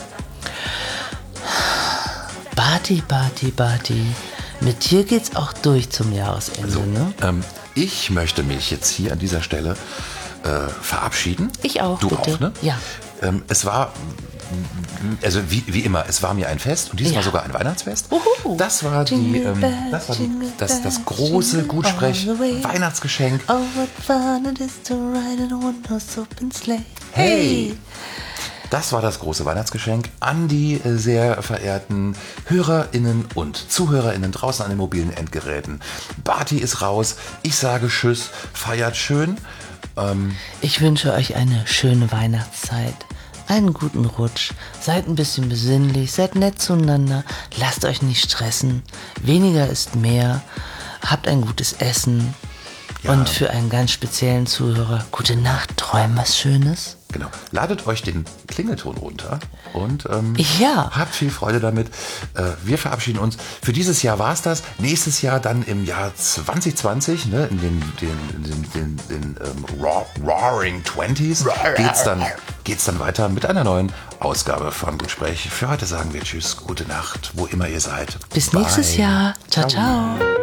Barty, mit dir geht's auch durch zum Jahresende, Also, ne? Ich möchte mich jetzt hier an dieser Stelle verabschieden. Ich auch, Du bitte. auch, ne? Ja. Es war, also wie immer, es war mir ein Fest und diesmal sogar ein Weihnachtsfest. Uhu. Das war das große Gutsprech-Weihnachtsgeschenk. Oh, what fun it is to ride in a one-horse open sleigh. Hey! Das war das große Weihnachtsgeschenk an die sehr verehrten HörerInnen und ZuhörerInnen draußen an den mobilen Endgeräten. Barty ist raus. Ich sage Tschüss. Feiert schön. Ich wünsche euch eine schöne Weihnachtszeit, einen guten Rutsch, seid ein bisschen besinnlich, seid nett zueinander, lasst euch nicht stressen, weniger ist mehr, habt ein gutes Essen und für einen ganz speziellen Zuhörer, gute Nacht, träumt was Schönes. Genau. Ladet euch den Klingelton runter und habt viel Freude damit. Wir verabschieden uns. Für dieses Jahr war es das. Nächstes Jahr dann im Jahr 2020, ne, in den Roaring Twenties, geht's dann weiter mit einer neuen Ausgabe von Gutsprech. Für heute sagen wir Tschüss, gute Nacht, wo immer ihr seid. Bis nächstes Jahr. Ciao, ciao.